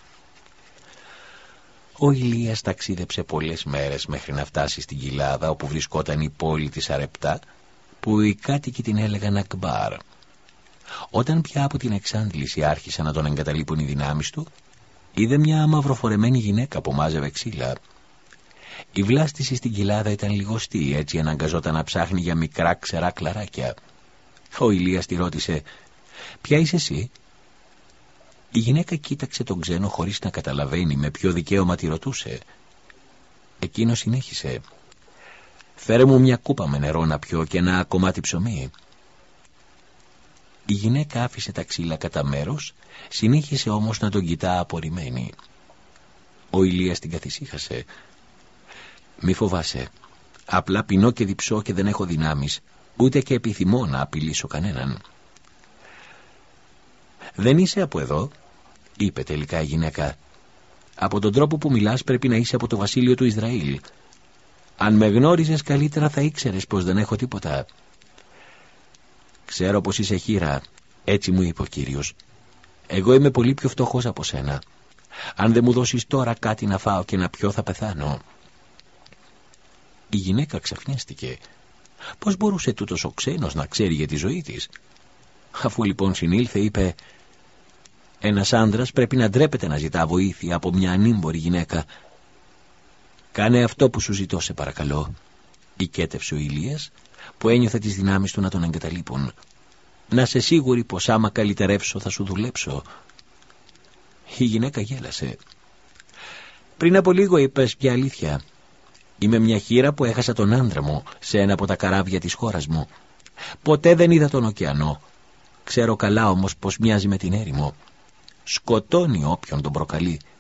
Ο Ηλίας ταξίδεψε πολλές μέρες μέχρι να φτάσει στην κοιλάδα όπου βρισκόταν η πόλη της Σαρεπτά, που οι κάτοικοι την έλεγαν Ακμπάρ. Όταν πια από την εξάντληση άρχισαν να τον εγκαταλείπουν οι δυνάμεις του, είδε μια μαυροφορεμένη γυναίκα που μάζευε ξύλα. Η βλάστηση στην κοιλάδα ήταν λιγοστή, έτσι αναγκαζόταν να ψάχνει για μικρά ξερά κλαράκια. Ο Ηλίας τη ρώτησε «Ποια είσαι εσύ?» Η γυναίκα κοίταξε τον ξένο χωρίς να καταλαβαίνει με ποιο δικαίωμα τη ρωτούσε. Εκείνος συνέχισε «Φέρε μου μια κούπα με νερό να πιω και ένα κομμάτι ψωμί». Η γυναίκα άφησε τα ξύλα κατά μέρος, συνέχισε όμως να τον κοιτά απορριμμένη. Ο Ηλίας την καθησύχασε. «Μη φοβάσαι, απλά πεινώ και διψώ και δεν έχω δυνάμεις, ούτε και επιθυμώ να απειλήσω κανέναν». «Δεν είσαι από εδώ?» είπε τελικά η γυναίκα. «Από τον τρόπο που μιλάς πρέπει να είσαι από το βασίλειο του Ισραήλ. Αν με γνώριζες καλύτερα θα ήξερες πως δεν έχω τίποτα». «Ξέρω πως είσαι χήρα», έτσι μου είπε ο Κύριος. «Εγώ είμαι πολύ πιο φτωχός από σένα. Αν δεν μου δώσεις τώρα κάτι να φάω και να πιω θα πεθάνω». Η γυναίκα ξαφνιάστηκε. Πώς μπορούσε τούτος ο ξένος να ξέρει για τη ζωή της? Αφού λοιπόν συνήλθε, είπε «Ένας άντρας πρέπει να ντρέπεται να ζητά βοήθεια από μια ανήμπορη γυναίκα». «Κάνε αυτό που σου ζητώ, σε παρακαλώ», οικέτευσε ο Ηλίας, που ένιωθε τις δυνάμεις του να τον εγκαταλείπουν. «Να είσαι σίγουρη πως άμα καλυτερεύσω θα σου δουλέψω». Η γυναίκα γέλασε. «Πριν από λίγο είπες πια αλήθεια. Είμαι μια χήρα που έχασα τον άντρα μου σε ένα από τα καράβια της χώρας μου. Ποτέ δεν είδα τον ωκεανό. Ξέρω καλά όμως πως μοιάζει με την έρημο. Σκοτώνει όποιον τον προκαλεί.